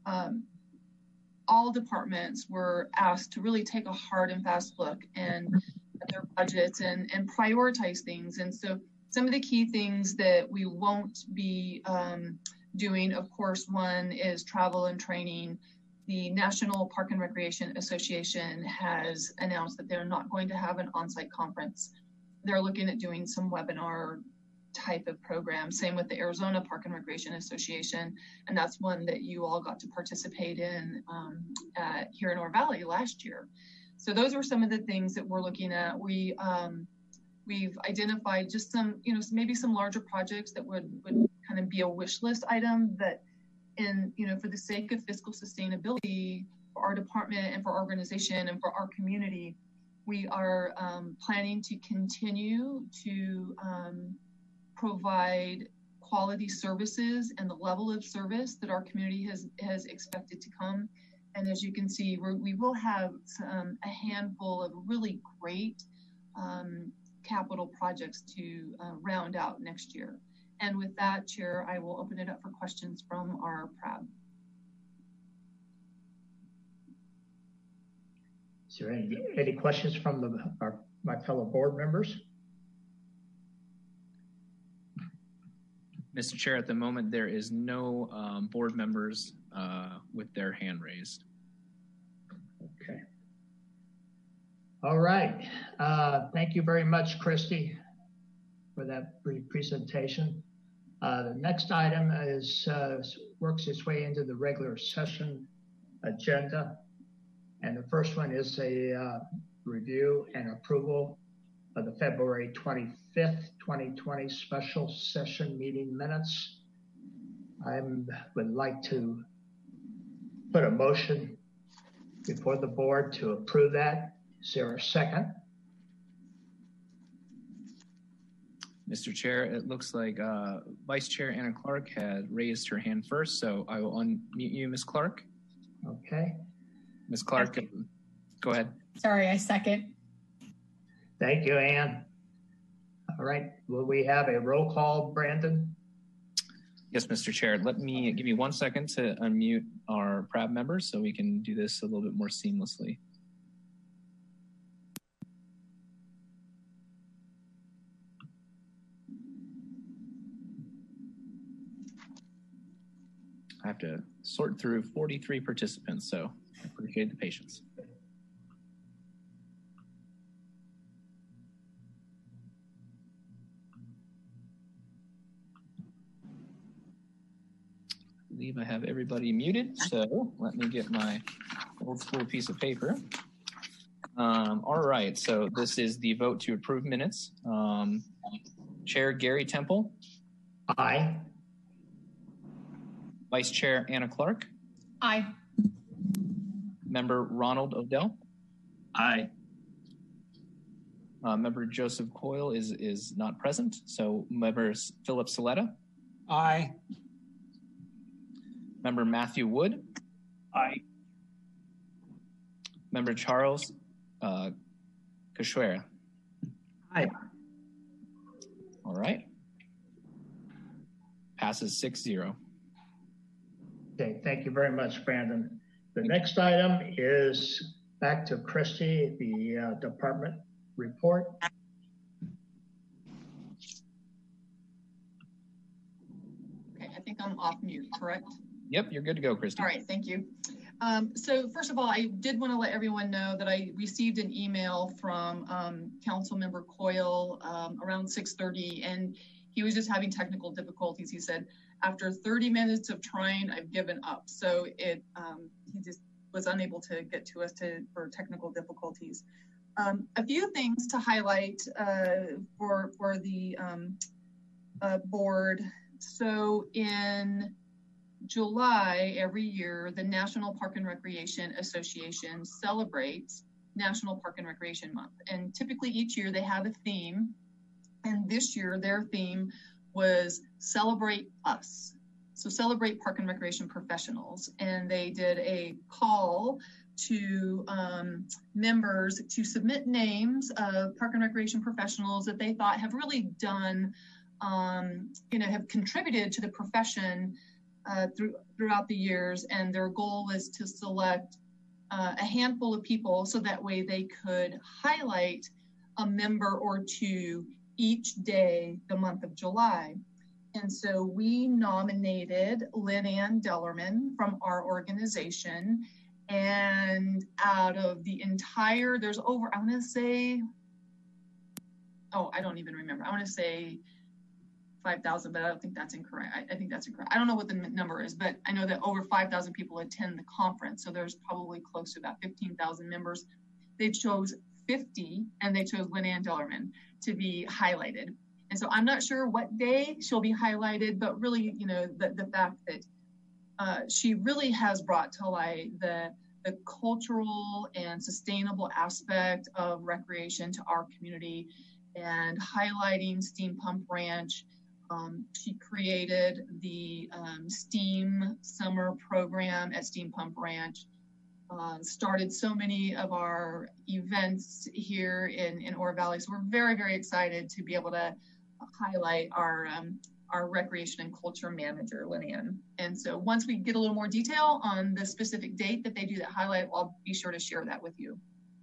all departments were asked to really take a hard and fast look at their budgets and prioritize things. And so some of the key things that we won't be doing, of course, one is travel and training. The National Park and Recreation Association has announced that they're not going to have an on-site conference. They're looking at doing some webinar type of program. Same with the Arizona Park and Recreation Association. And that's one that you all got to participate in here in Oro Valley last year. So those are some of the things that we're looking at. We've identified just some, maybe some larger projects that would kind of be a wish list item that for the sake of fiscal sustainability for our department and for our organization and for our community, we are planning to continue to provide quality services and the level of service that our community has expected to come. And as you can see, we will have a handful of really great capital projects to round out next year. And with that, Chair, I will open it up for questions from our PRAB. Is there any questions from my fellow board members? Mr. Chair, at the moment, there is no board members with their hand raised. Okay. All right. Thank you very much, Christy, for that brief presentation. The next item works its way into the regular session agenda. And the first one is a review and approval of the February 25th, 2020 special session meeting minutes. I would like to put a motion before the board to approve that. Is there a second? Mr. Chair, it looks like Vice Chair Anna Clark had raised her hand first, so I will unmute you, Ms. Clark. Okay. Ms. Clark, go ahead. Sorry, I second. Thank you, Ann. All right, will we have a roll call, Brandon? Yes, Mr. Chair. Let me give you 1 second to unmute our PRAB members so we can do this a little bit more seamlessly. I have to sort through 43 participants, so I appreciate the patience. I believe I have everybody muted, so let me get my old school piece of paper. All right, so this is the vote to approve minutes. Chair Gary Temple. Aye. Vice Chair Anna Clark. Aye. Member Ronald Odell. Aye. Member Joseph Coyle is not present, so Member Philip Saletta. Aye. Member Matthew Wood. Aye. Member Charles Cachoeira. Aye. All right. Passes 6-0. Okay, thank you very much, Brandon. The next item is back to Christy, the department report. Okay, I think I'm off mute, correct? Yep, you're good to go, Christy. All right, thank you. So first of all, I did want to let everyone know that I received an email from Councilmember Coyle around 6:30, and he was just having technical difficulties. He said, after 30 minutes of trying, I've given up. So he just was unable to get to us for technical difficulties. A few things to highlight for the board. So in July every year, the National Park and Recreation Association celebrates National Park and Recreation Month. And typically each year they have a theme. And this year their theme was Celebrate Us. So celebrate park and recreation professionals. And they did a call to members to submit names of park and recreation professionals that they thought have really done, have contributed to the profession throughout the years. And their goal was to select a handful of people so that way they could highlight a member or two each day the month of July. And so we nominated Lynn Ann Dellerman from our organization. And out of the entire, there's over, I want to say, I don't even remember. I want to say 5,000, but I don't think that's incorrect. I think that's incorrect. I don't know what the number is, but I know that over 5,000 people attend the conference. So there's probably close to about 15,000 members. They chose 50, and they chose Lynn Ann Dellerman to be highlighted. And so I'm not sure what day she'll be highlighted, but really, the fact that she really has brought to light the cultural and sustainable aspect of recreation to our community, and highlighting Steam Pump Ranch. She created the STEAM summer program at Steam Pump Ranch, started so many of our events here in Oro Valley. So we're very, very excited to be able to highlight our recreation and culture manager, Lynn Ann. And so once we get a little more detail on the specific date that they do that highlight, I'll be sure to share that with you.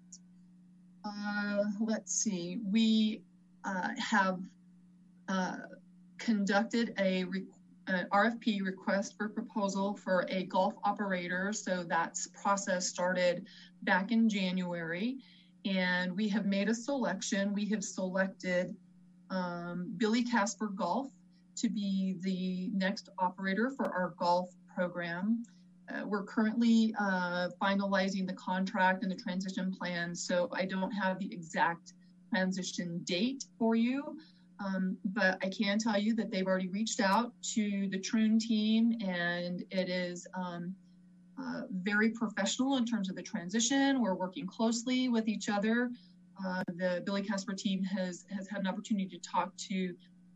Let's see, we have conducted a RFP, request for proposal, for a golf operator. So that's process started back in January, and we have made a selection. We have selected Billy Casper Golf to be the next operator for our golf program. We're currently finalizing the contract and the transition plan, so I don't have the exact transition date for you. But I can tell you that they've already reached out to the Troon team, and it is very professional in terms of the transition. We're working closely with each other. The Billy Casper team has had an opportunity to talk to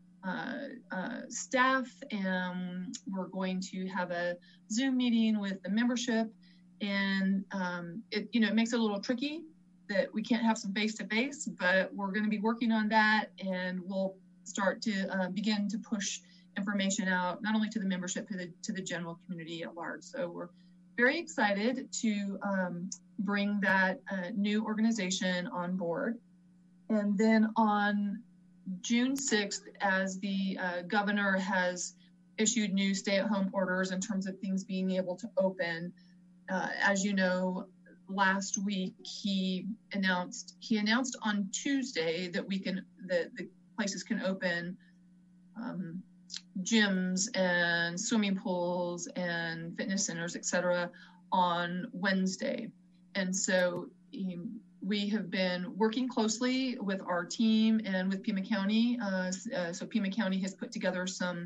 staff, and we're going to have a Zoom meeting with the membership. And it makes it a little tricky that we can't have some face-to-face, but we're going to be working on that, and we'll start to begin to push information out, not only to the membership, to the general community at large. So we're very excited to bring that new organization on board. And then on June 6th, as the governor has issued new stay-at-home orders in terms of things being able to open, as you know, last week he announced on Tuesday that the places can open gyms and swimming pools and fitness centers, etc., on Wednesday. And so we have been working closely with our team and with Pima County. So Pima County has put together some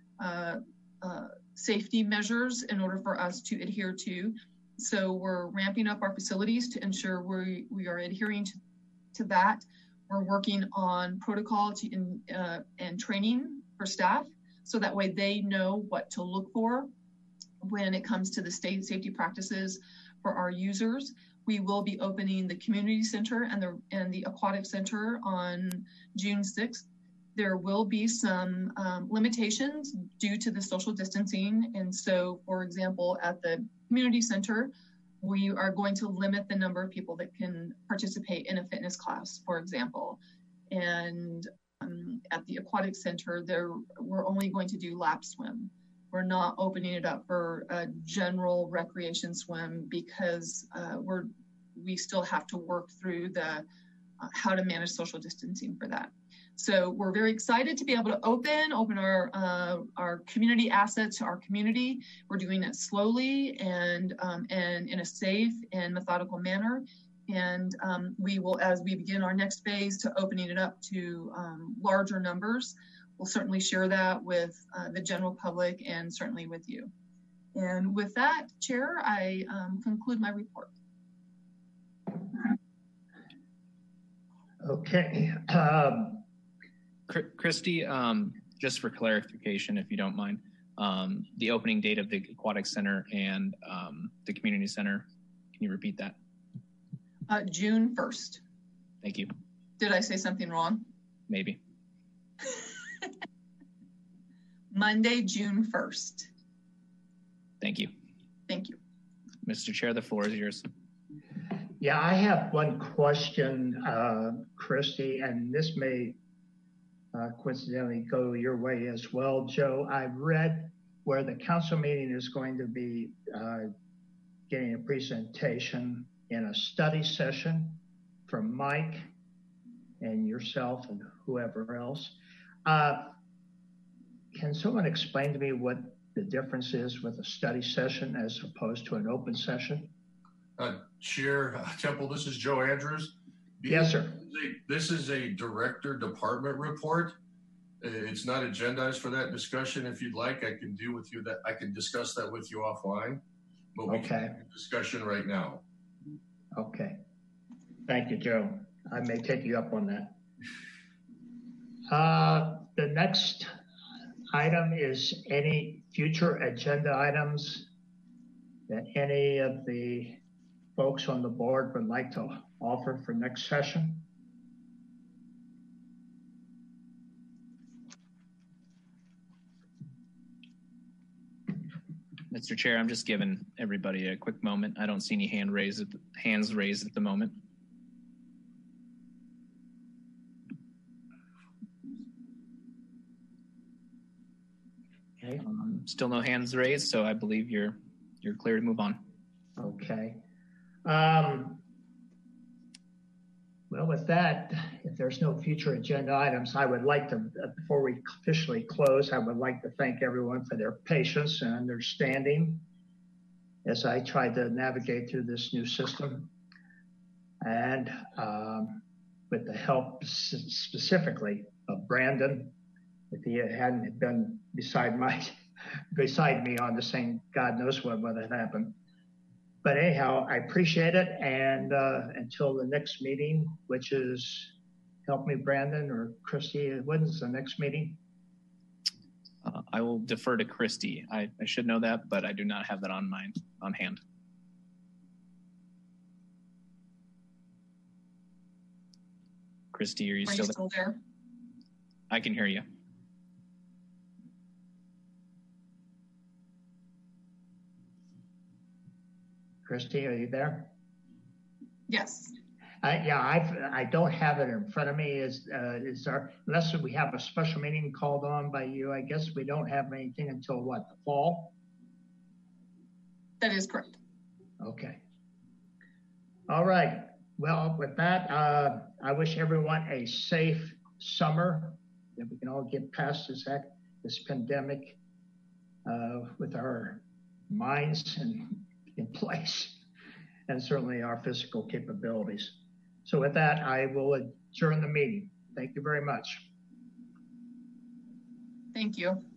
safety measures in order for us to adhere to. So we're ramping up our facilities to ensure we are adhering to that. We're working on protocol and training for staff, so that way they know what to look for when it comes to the state safety practices for our users. We will be opening the community center and the aquatic center on June 6th. There will be some limitations due to the social distancing. And so, for example, at the community center, we are going to limit the number of people that can participate in a fitness class, for example. And at the aquatic center, we're only going to do lap swim. We're not opening it up for a general recreation swim because we still have to work through the how to manage social distancing for that. So we're very excited to be able to open our community assets to our community. We're doing it slowly and in a safe and methodical manner. And we will, as we begin our next phase to opening it up to larger numbers, we'll certainly share that with the general public and certainly with you. And with that, Chair, I conclude my report. Okay. Christy, just for clarification, if you don't mind, the opening date of the aquatic center and the community center, can you repeat that? June 1st. Thank you. Did I say something wrong? Maybe. Monday, June 1st. Thank you. Thank you. Mr. Chair, the floor is yours. Yeah, I have one question, Christy, and this may coincidentally go your way as well, Joe. I've read where the council meeting is going to be getting a presentation in a study session from Mike and yourself and whoever else. Can someone explain to me what the difference is with a study session as opposed to an open session? Chair Temple, this is Joe Andrews. Yes, sir. This is a director department report. It's not agendized for that discussion. If you'd like, I can do with you that. I can discuss that with you offline, but we can have a discussion right now. Okay. Thank you, Joe. I may take you up on that. The next item is any future agenda items that any of the folks on the board would like to offer for next session. Mr. Chair, I'm just giving everybody a quick moment. I don't see any hands raised at the moment. Okay. Still no hands raised, so I believe you're clear to move on. Okay. Well, with that, if there's no future agenda items, I would like to, before we officially close, I would like to thank everyone for their patience and understanding as I tried to navigate through this new system. And with the help specifically of Brandon, if he hadn't been beside me on this thing, God knows what would have happened. But anyhow, I appreciate it. And until the next meeting, which is, help me, Brandon or Christy, when's the next meeting? I will defer to Christy. I should know that, but I do not have that on hand. Christy, are you still there? I can hear you. Christy, are you there? Yes. I don't have it in front of me. Is there, unless we have a special meeting called on by you, I guess we don't have anything until what, the fall? That is correct. Okay. All right. Well, with that, I wish everyone a safe summer, that we can all get past this pandemic with our minds in place, and certainly our physical capabilities. So with that, I will adjourn the meeting. Thank you very much. Thank you.